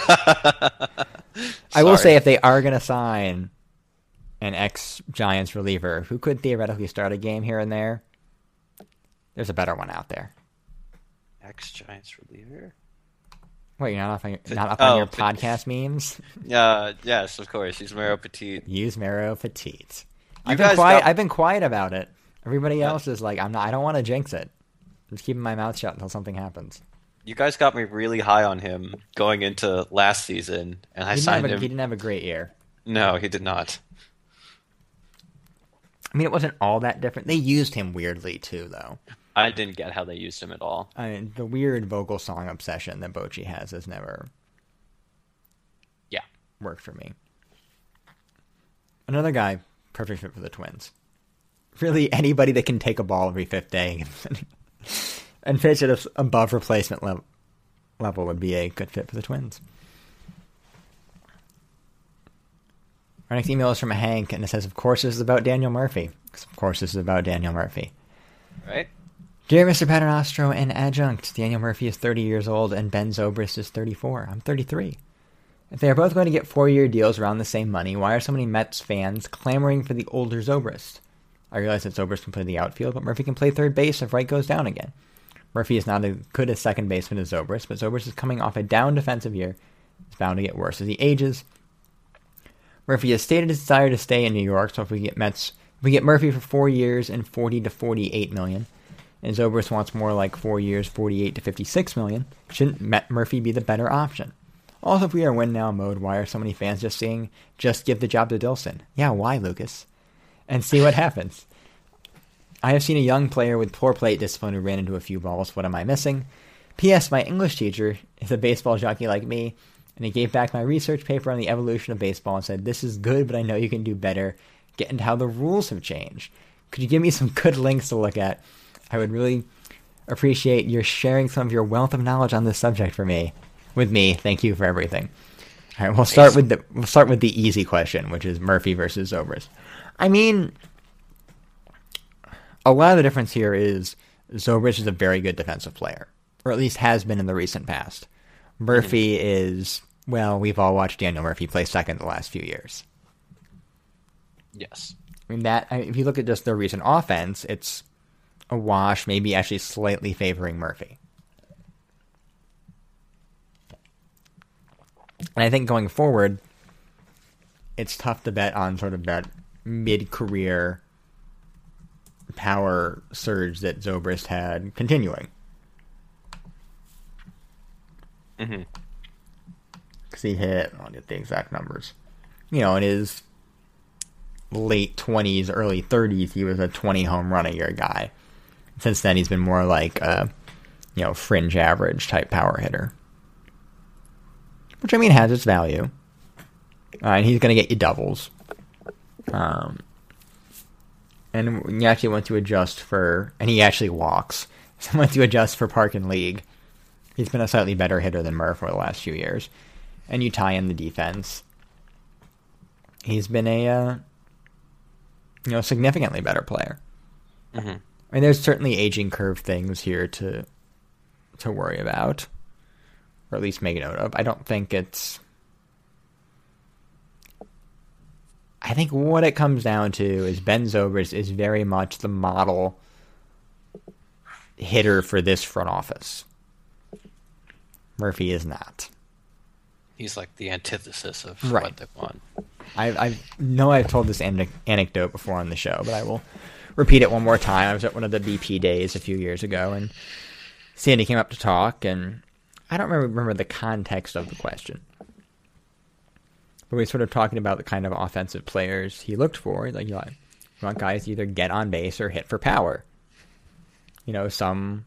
I will
Sorry.
say if they are going to sign an ex-Giants reliever who could theoretically start a game here and there, there's a better one out there.
Ex-Giants reliever?
Wait, you're not up on your, not up on
Oh,
your
but-
podcast memes?
Uh, yes, of course. He's Mero Petit.
Use Mero Petite.
You
I've been
guys
quiet.
got-
I've been quiet about it. Everybody else is like, I'm not. I don't want to jinx it. I'm just keeping my mouth shut until something happens.
You guys got me really high on him going into last season, and I
He didn't,
signed
have a,
him.
he didn't have a great year.
No, he did not.
I mean, it wasn't all that different. They used him weirdly too, though.
I didn't get how they used him at all.
I mean, the weird vocal song obsession that Bochy has has never
Yeah.
worked for me. Another guy, perfect fit for the Twins. Really, anybody that can take a ball every fifth day and pitch at a above replacement level level would be a good fit for the Twins. Our next email is from Hank, and it says, of course this is about Daniel Murphy. Because of course this is about Daniel Murphy.
Right?
Dear Mister Paternostro and Adjunct, Daniel Murphy is thirty years old and Ben Zobrist is thirty-four. I'm thirty-three. If they are both going to get four-year deals around the same money, why are so many Mets fans clamoring for the older Zobrist? I realize that Zobrist can play the outfield, but Murphy can play third base if Wright goes down again. Murphy is not as good a second baseman as Zobrist, but Zobrist is coming off a down defensive year. It's bound to get worse as he ages. Murphy has stated his desire to stay in New York, so if we get Mets, if we get Murphy for four years and forty to forty-eight million, and Zobrist wants more like four years, forty-eight to fifty-six million, shouldn't Met Murphy be the better option? Also, if we are win now mode, why are so many fans just saying, just give the job to Dilson? Yeah, why, Lucas? And see what happens. I have seen a young player with poor plate discipline who ran into a few balls. What am I missing? P S. My English teacher is a baseball jockey like me, and he gave back my research paper on the evolution of baseball and said, this is good, but I know you can do better. Get into how the rules have changed. Could you give me some good links to look at? I would really appreciate your sharing some of your wealth of knowledge on this subject for me. With me, thank you for everything. All right, we'll start with the we'll start with the easy question, which is Murphy versus Zobrist. I mean, a lot of the difference here is Zobrist is a very good defensive player, or at least has been in the recent past. Murphy mm-hmm. is, well, we've all watched Daniel Murphy play second the last few years.
Yes.
I mean, that I mean, if you look at just the recent offense, it's a wash, maybe actually slightly favoring Murphy. And I think going forward, it's tough to bet on sort of that mid-career power surge that Zobrist had continuing.
Mm-hmm.
because he hit, I'll get the exact numbers. You know, in his late twenties, early thirties, he was a twenty home run a year guy. Since then, he's been more like a, you know, fringe average type power hitter. Which, I mean, has its value. Uh, and he's going to get you doubles. Um, and you actually want to adjust for, and he actually walks. So once you adjust for park and league, he's been a slightly better hitter than Murph over the last few years. And you tie in the defense. He's been a, uh, you know, significantly better player.
Mm-hmm.
I mean, there's certainly aging curve things here to to worry about, or at least make a note of. I don't think it's. I think what it comes down to is Ben Zobrist is very much the model hitter for this front office. Murphy is not.
He's like the antithesis of
right.
what they want.
I, I know I've told this ane- anecdote before on the show, but I will repeat it one more time. I was at one of the B P days a few years ago, and Sandy came up to talk, and I don't remember, remember the context of the question. But we were sort of talking about the kind of offensive players he looked for. Like, you want guys to either get on base or hit for power. You know, some...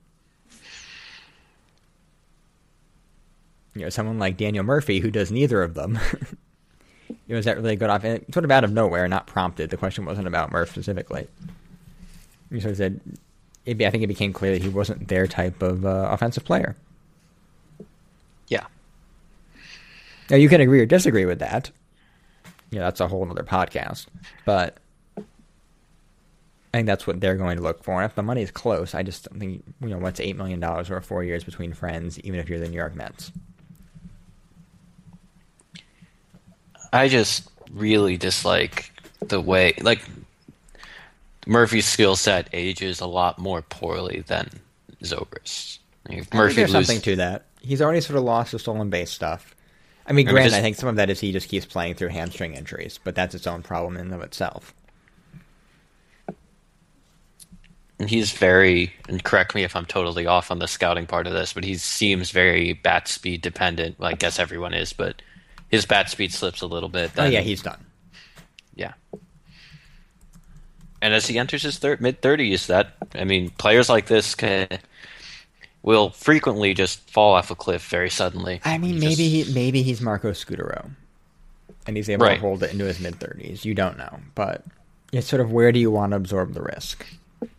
You know, someone like Daniel Murphy who does neither of them. It was that really good off, sort of out of nowhere, not prompted. The question wasn't about Murph specifically. He sort of said, it, I think it became clear that he wasn't their type of uh, offensive player.
Yeah.
Now, you can agree or disagree with that. Yeah, that's a whole other podcast. But I think that's what they're going to look for. And if the money is close, I just don't think, you know, what's eight million dollars over four years between friends, even if you're the New York Mets?
I just really dislike the way, like, Murphy's skill set ages a lot more poorly than Zobrist. If
I
Murphy
think there's
lose,
something to that. He's already sort of lost the stolen base stuff. I mean,
I mean,
granted,
just-
I think some of that is he just keeps playing through hamstring injuries, but that's its own problem in and of itself.
and he's very, and correct me if I'm totally off on the scouting part of this, but he seems very bat speed dependent. Well, I guess everyone is, but his bat speed slips a little bit.
Oh,
Then,
yeah, he's done.
yeah. And as he enters his thir- mid thirties, that I mean, players like this can, will frequently just fall off a cliff very suddenly.
I mean,
He
maybe
just-
he, maybe he's Marco Scutaro, and he's able
Right.
to hold it into his mid thirties. You don't know, but it's sort of where do you want to absorb the risk?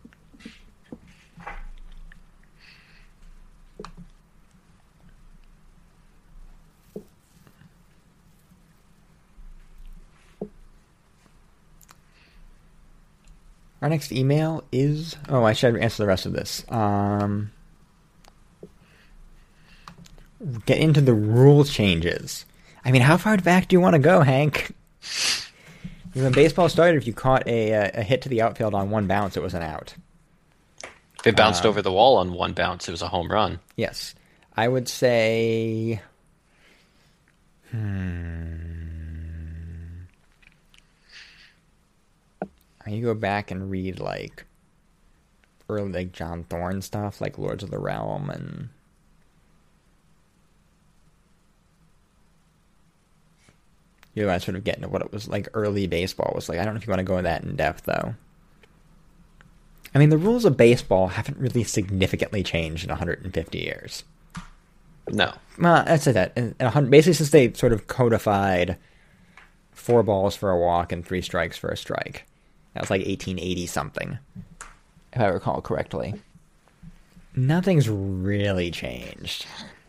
Our next email is... Oh, I should answer the rest of this. Um, get into the rule changes. I mean, how far back do you want to go, Hank? When baseball started, if you caught a, a hit to the outfield on one bounce, it was an out.
If it bounced
Uh,
over the wall on one bounce, it was a home run.
Yes. I would say... Hmm... You go back and read, like, early, like, John Thorne stuff, like Lords of the Realm, and... You know, I sort of get into what it was like early baseball was like. I don't know if you want to go in that in depth, though. I mean, the rules of baseball haven't really significantly changed in one hundred fifty years.
No.
Well, I'd say that. In, in one hundred, basically, since they sort of codified four balls for a walk and three strikes for a strike. That was like eighteen eighty something, if I recall correctly. Nothing's really changed.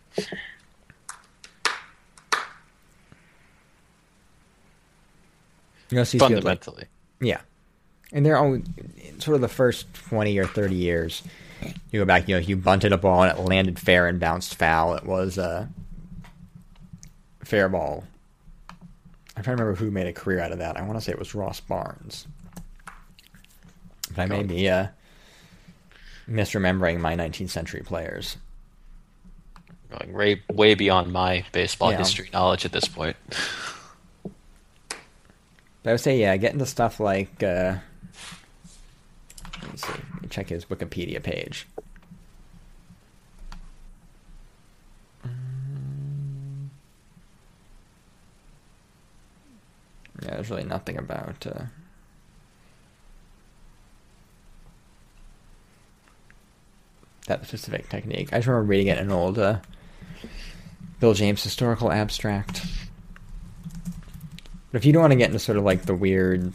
You know, see,
Fundamentally.
like, yeah. And they're all sort of the first twenty or thirty years. You go back, you know, you bunted a ball and it landed fair and bounced foul. It was a fair ball. I'm trying to remember who made a career out of that. I want to say it was Ross Barnes. But I may be uh, misremembering my nineteenth century players.
Going way, way beyond my baseball
Yeah.
history knowledge at this point.
But I would say, yeah, get into stuff like... Uh, let me see. Let me check his Wikipedia page. Yeah, there's really nothing about uh, that specific technique. I just remember reading it in an old uh, Bill James historical abstract. But if you don't want to get into sort of like the weird...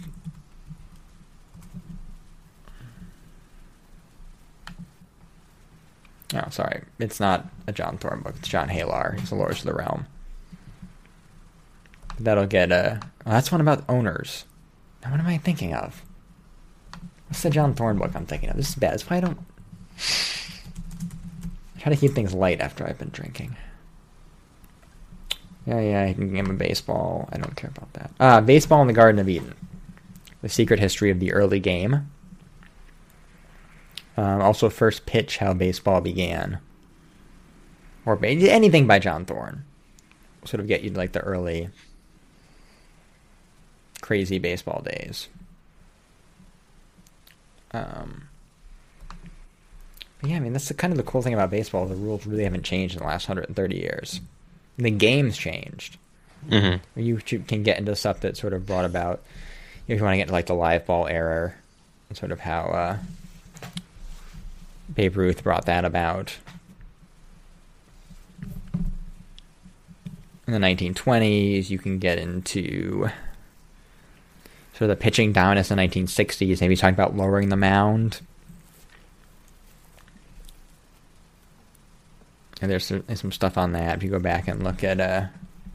Oh, sorry. It's not a John Thorne book. It's John Haylar. It's the Lords of the Realm. That'll get a... Oh, that's one about owners. Now, what am I thinking of? What's the John Thorne book I'm thinking of? This is bad. That's why I don't... I try to keep things light after I've been drinking. Yeah, yeah, I can game of baseball. I don't care about that. Ah, Baseball in the Garden of Eden. The Secret History of the Early Game. Um, also, First Pitch, How Baseball Began. Or anything by John Thorne. Sort of get you to like the early crazy baseball days. Um, but yeah, I mean, that's the, kind of the cool thing about baseball. The rules really haven't changed in the last one hundred thirty years. The game's changed.
Mm-hmm.
You can get into stuff that sort of brought about, if you want to get into like the live ball era, and sort of how uh, Babe Ruth brought that about. In the nineteen twenties, you can get into sort of the pitching dominance in the nineteen sixties, maybe talking about lowering the mound. And there's some, there's some stuff on that. If you go back and look at, uh,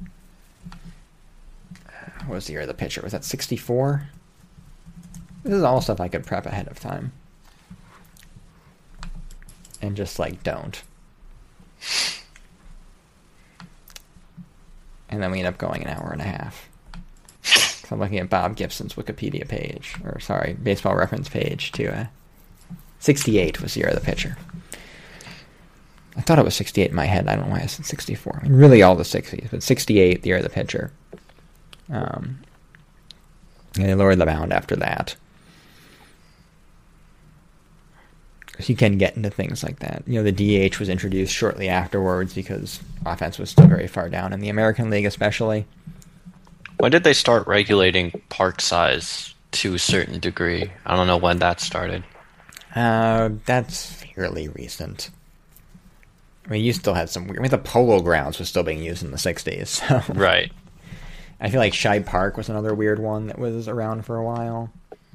what was the year of the pitcher? Was that sixty-four? This is all stuff I could prep ahead of time. And just, like, don't. And then we end up going an hour and a half. So I'm looking at Bob Gibson's Wikipedia page, or sorry, Baseball Reference page, to uh, sixty-eight was the year of the pitcher. I thought it was sixty-eight in my head. I don't know why I said sixty-four. I mean, really all the sixties, but sixty-eight, the year of the pitcher. Um, and they lowered the mound after that. Because you can get into things like that. You know, the D H was introduced shortly afterwards because offense was still very far down in the American League, especially.
When did they start regulating park size to a certain degree? I don't know when that started.
Uh, that's fairly recent. I mean, you still had some weird... I mean, the Polo Grounds was still being used in the sixties. So.
Right.
I feel like Shibe Park was another weird one that was around for a while.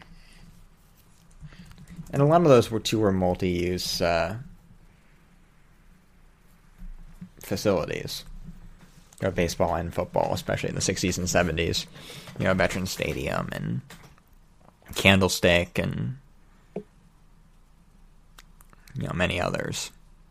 And a lot of those were two were multi-use uh, facilities. You know, baseball and football, especially in the sixties and seventies. You know, Veterans Stadium and Candlestick and, you know, many others.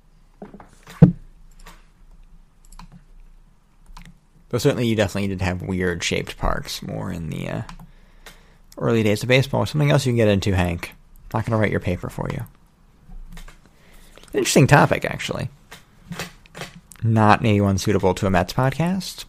But certainly you definitely did have weird-shaped parks more in the uh, early days of baseball. Something else you can get into, Hank. I'm not going to write your paper for you. Interesting topic, actually. Not maybe one suitable to a Mets podcast.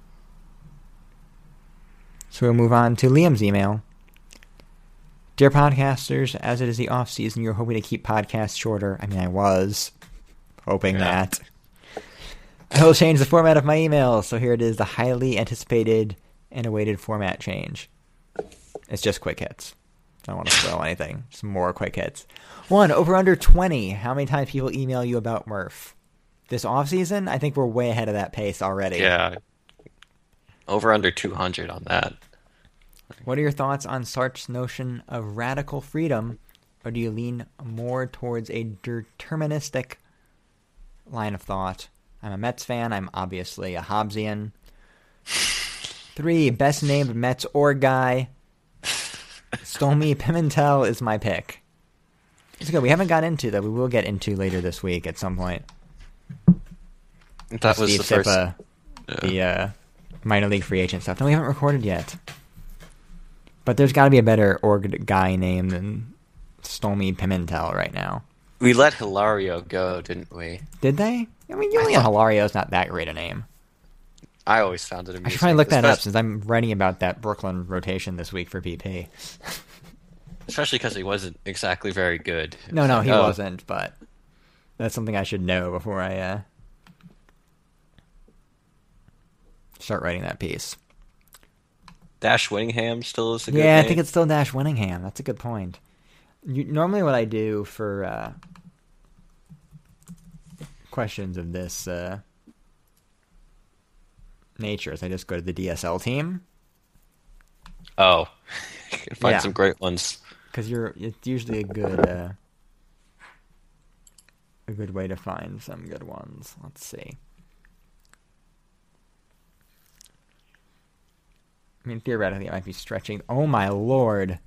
So we'll move on to Liam's email. Dear podcasters, as it is the off-season, you're hoping to keep podcasts shorter. I mean, I was hoping yeah. that. I will change the format of my email, so here it is, the highly anticipated and awaited format change. It's just quick hits. I don't want to spoil anything. Some more quick hits. One, over under twenty. How many times people email you about Murph? This off-season, I think we're way ahead of that pace already.
Yeah. Over under two hundred on that.
What are your thoughts on Sartre's notion of radical freedom, or do you lean more towards a deterministic line of thought? I'm a Mets fan. I'm obviously a Hobbesian. Three, best named Mets org guy. Stormy Pimentel is my pick. It's good. We haven't got into that. We will get into later this week at some point.
That was
Steve
the first...
Sippa,
yeah.
the uh, minor league free agent stuff. No, we haven't recorded yet. But there's got to be a better org guy name than Stormy Pimentel right now.
We let Hilario go, didn't we?
Did they? I mean, Julian thought... Hilario's not that great a name.
I always found it amusing.
I should probably look that especially... up since I'm writing about that Brooklyn rotation this week for B P.
Especially because he wasn't exactly very good.
No, no, he oh. wasn't, but that's something I should know before I uh, start writing that piece.
Dash Winningham still is a good
Yeah,
name.
I think it's still Dash Winningham. That's a good point. You, normally what I do for uh, questions of this uh, nature is I just go to the D S L team.
Oh, you can find
Yeah.
some great ones.
Because you're, it's usually a good, uh, a good way to find some good ones. Let's see. I mean, theoretically, it might be stretching. Oh my lord!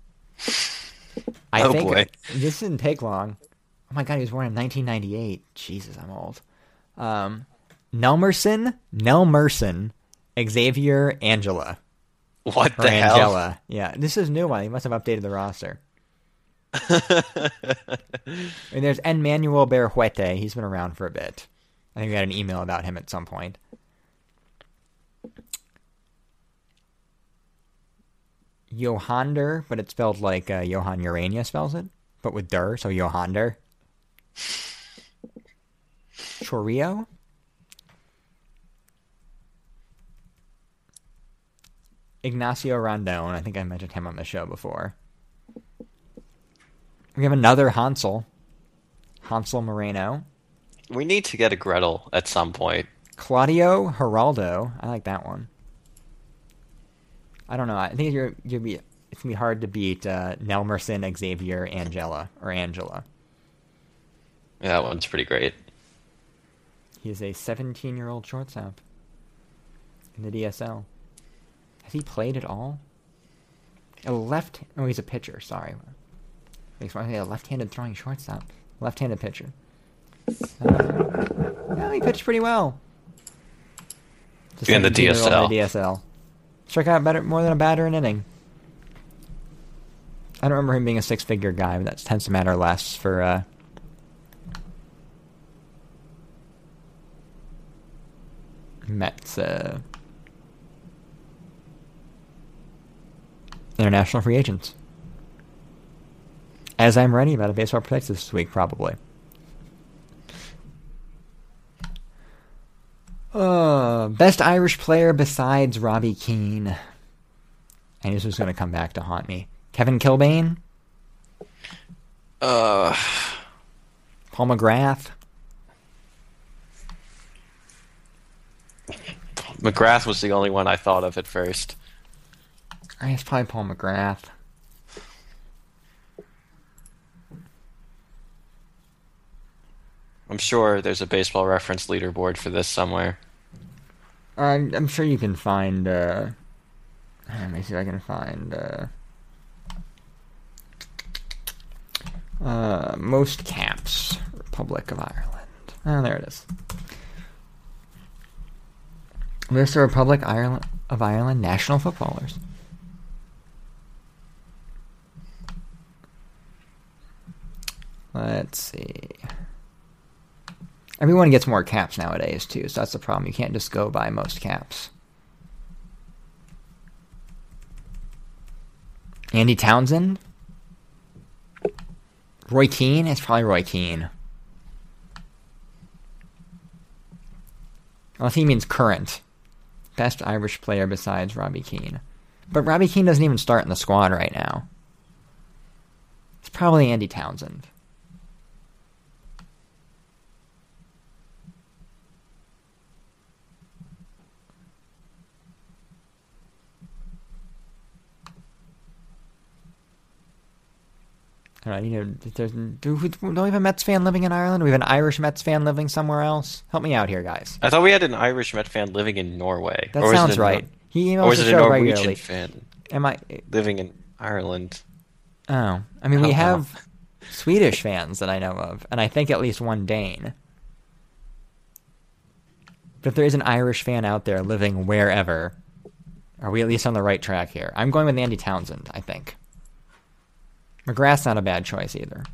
I
Oh,
think
boy.
this didn't take long. Oh my god, he was born in nineteen ninety-eight. Jesus, I'm old. Um, Nelmerson, Nelmerson, Xavier Angela.
What
Or
the hell?
Angela. Yeah, this is a new one. He must have updated the roster. And there's Emmanuel Berhuete. He's been around for a bit. I think we had an email about him at some point. Johander, but it's spelled like uh, Johan Urania spells it, but with der, so Johander. Chorio? Ignacio Rondon. I think I mentioned him on the show before. We have another Hansel. Hansel Moreno.
We need to get a Gretel at some point.
Claudio Geraldo. I like that one. I don't know. I think you're you're be it's gonna be hard to beat uh, Nelmerson, Xavier, Angela or Angela.
Yeah, that one's pretty great.
He is a seventeen-year-old shortstop in the D S L. Has he played at all? A left? Oh, he's a pitcher. Sorry, makes me a left-handed throwing shortstop, left-handed pitcher. Uh, yeah, he pitched pretty well. Just
In the D S L.
In the D S L. Struck out better, more than a batter an inning. I don't remember him being a six-figure guy, but that tends to matter less for uh, Mets uh, international free agents. As I'm writing about a Baseball Protects this week, probably. Uh, best Irish player besides Robbie Keane. And this was going to come back to haunt me. Kevin Kilbane?
Uh,
Paul McGrath?
McGrath was the only one I thought of at first.
I guess probably Paul McGrath.
I'm sure there's a Baseball Reference leaderboard for this somewhere.
I'm, I'm sure you can find, uh... Let me see if I can find, uh... Uh, most caps. Republic of Ireland. Oh, there it is. List of Republic Ireland of Ireland national footballers. Let's see. Everyone gets more caps nowadays, too, so that's the problem. You can't just go by most caps. Andy Townsend? Roy Keane? It's probably Roy Keane. Unless he means current. Best Irish player besides Robbie Keane. But Robbie Keane doesn't even start in the squad right now. It's probably Andy Townsend. All right, you know, there's, do, don't we have a Mets fan living in Ireland? Do we have an Irish Mets fan living somewhere else? Help me out here, guys.
I thought we had an Irish Met fan living in Norway.
That
Or was
sounds
it a-
right. He
Or
emails
was
the
it a
show
Norwegian
regularly.
fan
Am I?
living in Ireland?
Oh, I mean, we
Oh,
have Swedish fans that I know of, and I think at least one Dane. But if there is an Irish fan out there living wherever, are we at least on the right track here? I'm going with Andy Townsend, I think. McGrath's not a bad choice either.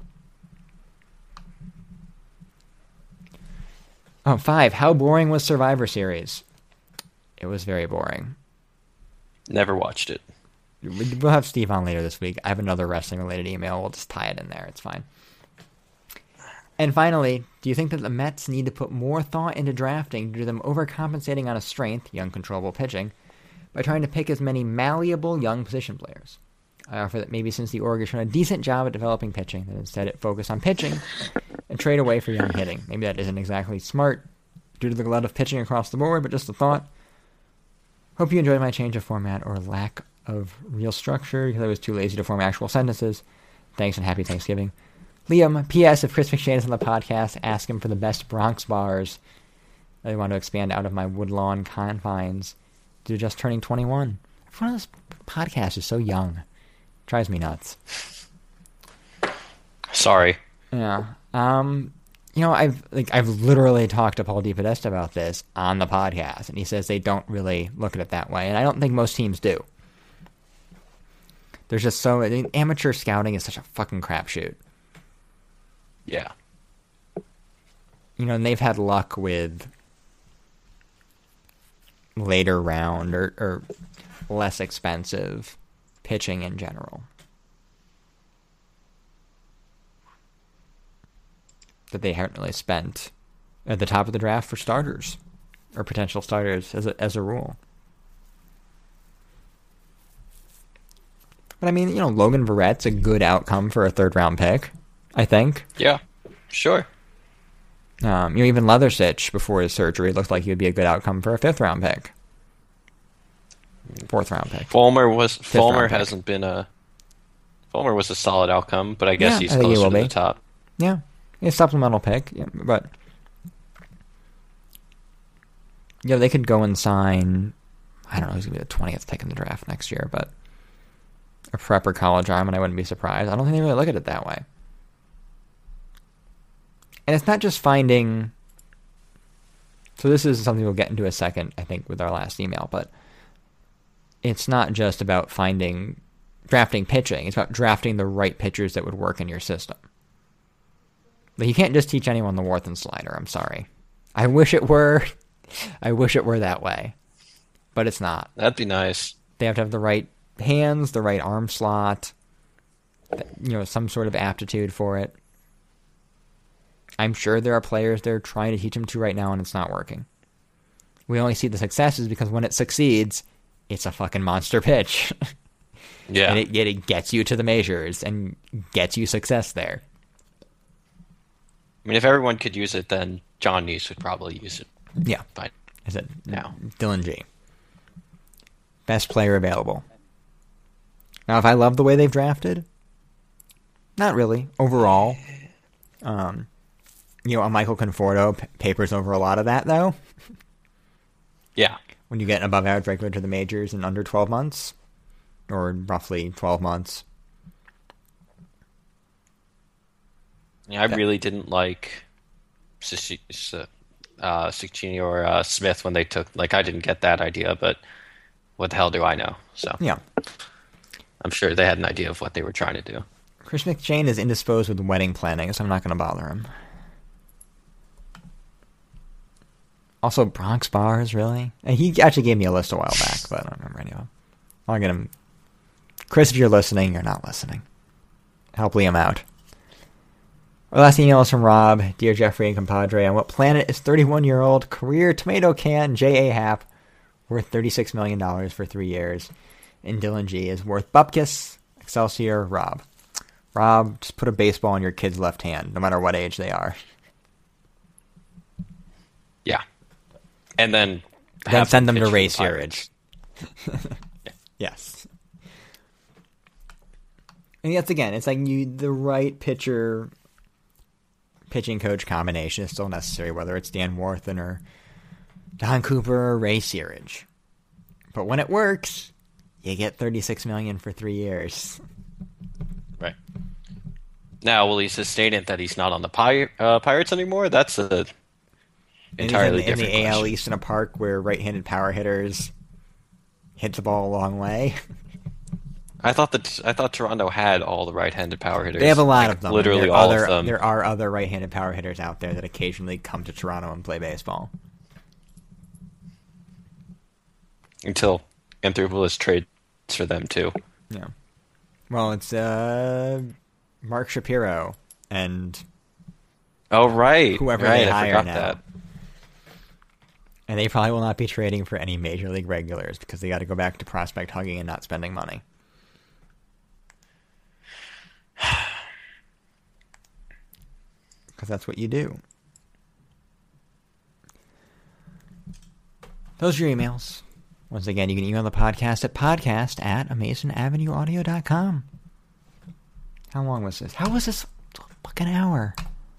Oh, five. How boring was Survivor Series? It was very boring.
Never watched it.
We'll have Steve on later this week. I have another wrestling-related email. We'll just tie it in there. It's fine. And finally, do you think that the Mets need to put more thought into drafting due to them overcompensating on a strength, young controllable pitching, by trying to pick as many malleable young position players. I offer that maybe since the org has done a decent job at developing pitching, that instead it focus on pitching and trade away for young hitting. Maybe that isn't exactly smart due to the glut of pitching across the board, but just a thought. Hope you enjoyed my change of format or lack of real structure because I was too lazy to form actual sentences. Thanks and happy Thanksgiving. Liam, P S. If Chris McShane is on the podcast, ask him for the best Bronx bars. I want to expand out of my Woodlawn confines due to just turning twenty-one. Everyone on this podcast is so young. Drives me nuts.
Sorry.
Yeah. Um, you know, I've like I've literally talked to Paul DePodesta about this on the podcast, and he says they don't really look at it that way, and I don't think most teams do. There's just so I mean, amateur scouting is such a fucking crapshoot.
Yeah.
You know, and they've had luck with later round or, or less expensive pitching in general. That they haven't really spent at the top of the draft for starters or potential starters as a, as a rule. But I mean, you know, Logan Verrett's a good outcome for a third round pick, I think.
Yeah, sure.
Um, you know, even Leathersich before his surgery looked like he would be a good outcome for a fifth round pick. Fourth round pick.
Fulmer was
Fifth
Fulmer
round pick.
hasn't been a Fulmer was a solid outcome, but I guess
Yeah,
he's
I think he
closer
will
to
be.
the top.
Yeah, a supplemental pick, yeah, but you know, they could go and sign. I don't know who's gonna be the twentieth pick in the draft next year, but a prep or college arm, and I wouldn't be surprised. I don't think they really look at it that way. And it's not just finding. So this is something we'll get into a second, I think, with our last email, but it's not just about finding drafting pitching. It's about drafting the right pitchers that would work in your system. Like, you can't just teach anyone the Warthen slider. I'm sorry. I wish it were. I wish it were that way, but it's not.
That'd be nice.
They have to have the right hands, the right arm slot, you know, some sort of aptitude for it. I'm sure there are players they're trying to teach them to right now, and it's not working. We only see the successes because when it succeeds, it's a fucking monster pitch.
Yeah.
And it, yet it gets you to the majors and gets you success there.
I mean, if everyone could use it, then John Neese would probably use it.
Yeah.
Fine.
Is it
Now.
Dylan G. Best player available. Now, if I love the way they've drafted, not really. Overall, um, you know, a Michael Conforto p- papers over a lot of that, though.
Yeah.
When you get an above average regular to the majors in under twelve months, or roughly twelve months.
Yeah, I really didn't like Cic- uh, Cicchini or uh, Smith when they took. Like, I didn't get that idea, but what the hell do I know? So
Yeah.
I'm sure they had an idea of what they were trying to do.
Chris McShane is indisposed with wedding planning, so I'm not going to bother him. Also, Bronx bars, really? And he actually gave me a list a while back, but I don't remember any of them. I'll get him. Chris, if you're listening, you're not listening. Help Liam out. Our last email is from Rob. Dear Jeffrey and compadre, on what planet is thirty-one-year-old career tomato can J A. Happ worth thirty-six million dollars for three years? And Dylan G is worth Bupkis, Excelsior, Rob. Rob, just put a baseball in your kid's left hand, no matter what age they are.
Yeah. And then
Then
have
send them
pitch
to
for the
Ray
Pirates.
Searage. Yes. And that's, again, it's like you the right pitcher pitching coach combination is still necessary, whether it's Dan Warthen or Don Cooper or Ray Searage. But when it works, you get thirty-six million dollars for three years.
Right. Now, will he sustain it that he's not on the Pir- uh, Pirates anymore? That's a
And
entirely
he's in,
different
in the A L
question.
East in a park where right-handed power hitters hit the ball a long way.
I thought that I thought Toronto had all the right-handed power hitters.
They have a lot
Like,
of them.
Literally
there
all
other,
of them.
There are other right-handed power hitters out there that occasionally come to Toronto and play baseball.
Until Anthopoulos trades for them too.
Yeah. Well, it's uh, Mark Shapiro and
Oh right,
whoever
right,
they
I
hire
forgot
now.
that.
And they probably will not be trading for any major league regulars because they got to go back to prospect hugging and not spending money. Because that's what you do. Those are your emails. Once again, you can email the podcast at podcast at amazing avenue audio dot com. How long was this? How was this? A fucking hour.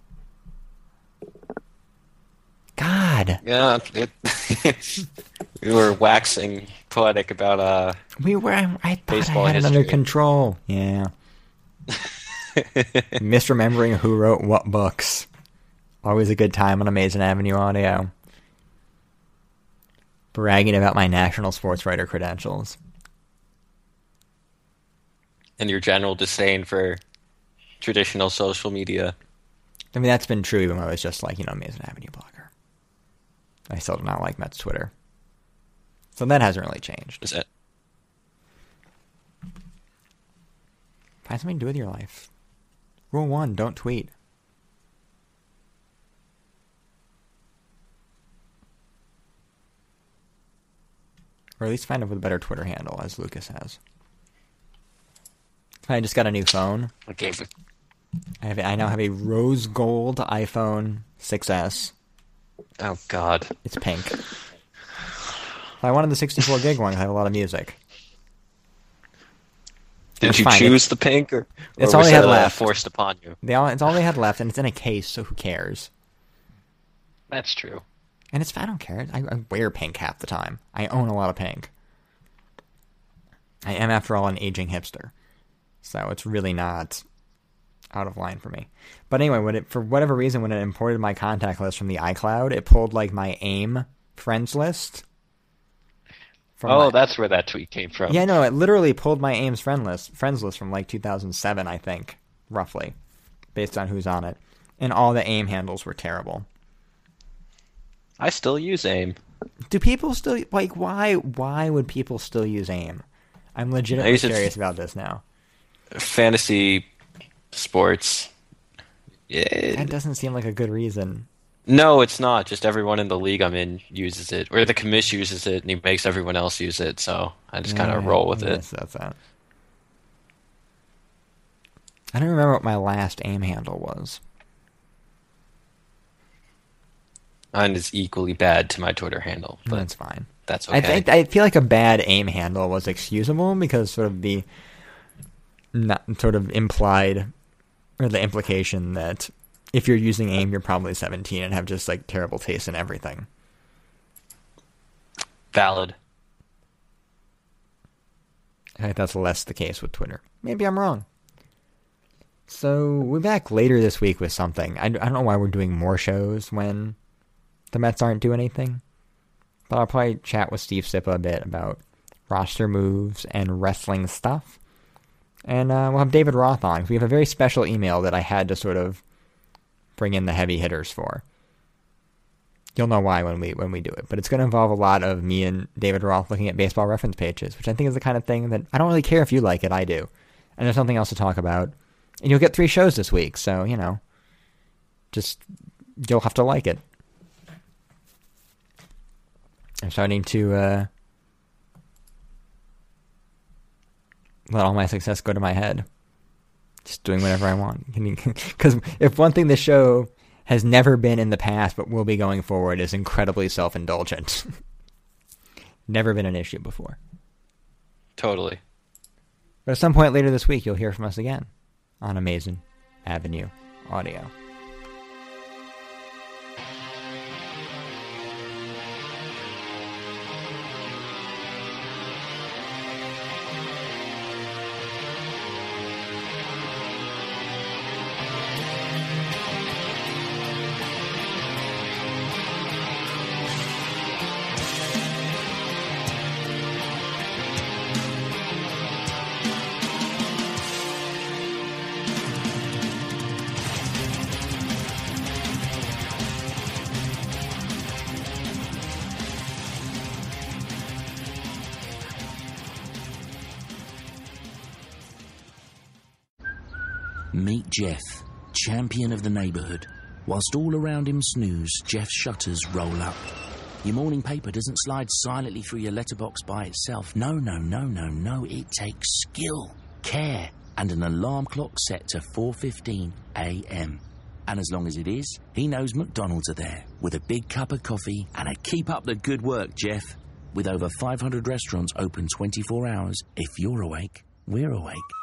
God.
Yeah, it, we were waxing poetic about uh.
We were. I, I thought
baseball
I had
history.
it under control. Yeah. Misremembering who wrote what books. Always a good time on Amazing Avenue Audio. Bragging about my national sports writer credentials.
And your general disdain for traditional social media.
I mean, that's been true even when I was just like, you know, Amazing Avenue blogger. I still do not like Mets Twitter. So that hasn't really changed.
Is it?
Find something to do with your life. Rule one, don't tweet. Or at least find out with a better Twitter handle, as Lucas has. I just got a new phone.
Okay.
I have. I now have a rose gold iPhone six S.
Oh, God.
It's pink. I wanted the sixty-four gig one because I have a lot of music.
Did
It's
you
fine.
choose
It's-
the pink, or, or
it's all
was
they had
it, uh,
left.
forced upon you?
They all, it's all they had left, and it's in a case, so who cares?
That's true.
And it's I don't care. I, I wear pink half the time. I own a lot of pink. I am, after all, an aging hipster. So it's really not out of line for me. But anyway, when it, for whatever reason, when it imported my contact list from the iCloud, it pulled like my AIM friends list. from
Oh,
my-
that's where that tweet came from.
Yeah, no, it literally pulled my AIM's friend list, friends list from like two thousand seven, I think, roughly, based on who's on it. And all the AIM handles were terrible.
I still use AIM.
Do people still, like, why Why would people still use AIM? I'm legitimately
I use it
curious
f-
about this now.
Fantasy sports. Yeah.
That doesn't seem like a good reason.
No, it's not. Just everyone in the league I'm in uses it, or the commish uses it, and he makes everyone else use it. So I just kind of
Yeah,
roll with
I
it.
guess that's that. I don't remember what my last AIM handle was.
Mine is equally bad to my Twitter handle, but
That's fine.
that's okay.
I think I feel like a bad AIM handle was excusable because sort of the not sort of implied or the implication that if you're using AIM, you're probably seventeen and have just like terrible taste in everything.
Valid.
I think that's less the case with Twitter. Maybe I'm wrong. So we're back later this week with something. I, I don't know why we're doing more shows when the Mets aren't doing anything. But I'll probably chat with Steve Sippa a bit about roster moves and wrestling stuff. And uh, we'll have David Roth on. We have a very special email that I had to sort of bring in the heavy hitters for. You'll know why when we when we do it. But it's going to involve a lot of me and David Roth looking at baseball reference pages, which I think is the kind of thing that I don't really care if you like it. I do. And there's something else to talk about. And you'll get three shows this week. So, you know, just you'll have to like it. I'm starting to uh, let all my success go to my head. Just doing whatever I want. Because if one thing the show has never been in the past, but will be going forward, is incredibly self-indulgent. Never been an issue before.
Totally.
But at some point later this week, you'll hear from us again on Amazing Avenue Audio.
Meet Jeff, champion of the neighbourhood. Whilst all around him snooze, Jeff's shutters roll up. Your morning paper doesn't slide silently through your letterbox by itself. No, no, no, no, no. It takes skill, care, and an alarm clock set to four fifteen a m. And as long as it is, he knows McDonald's are there with a big cup of coffee and a keep up the good work, Jeff. With over five hundred restaurants open twenty-four hours, if you're awake, we're awake.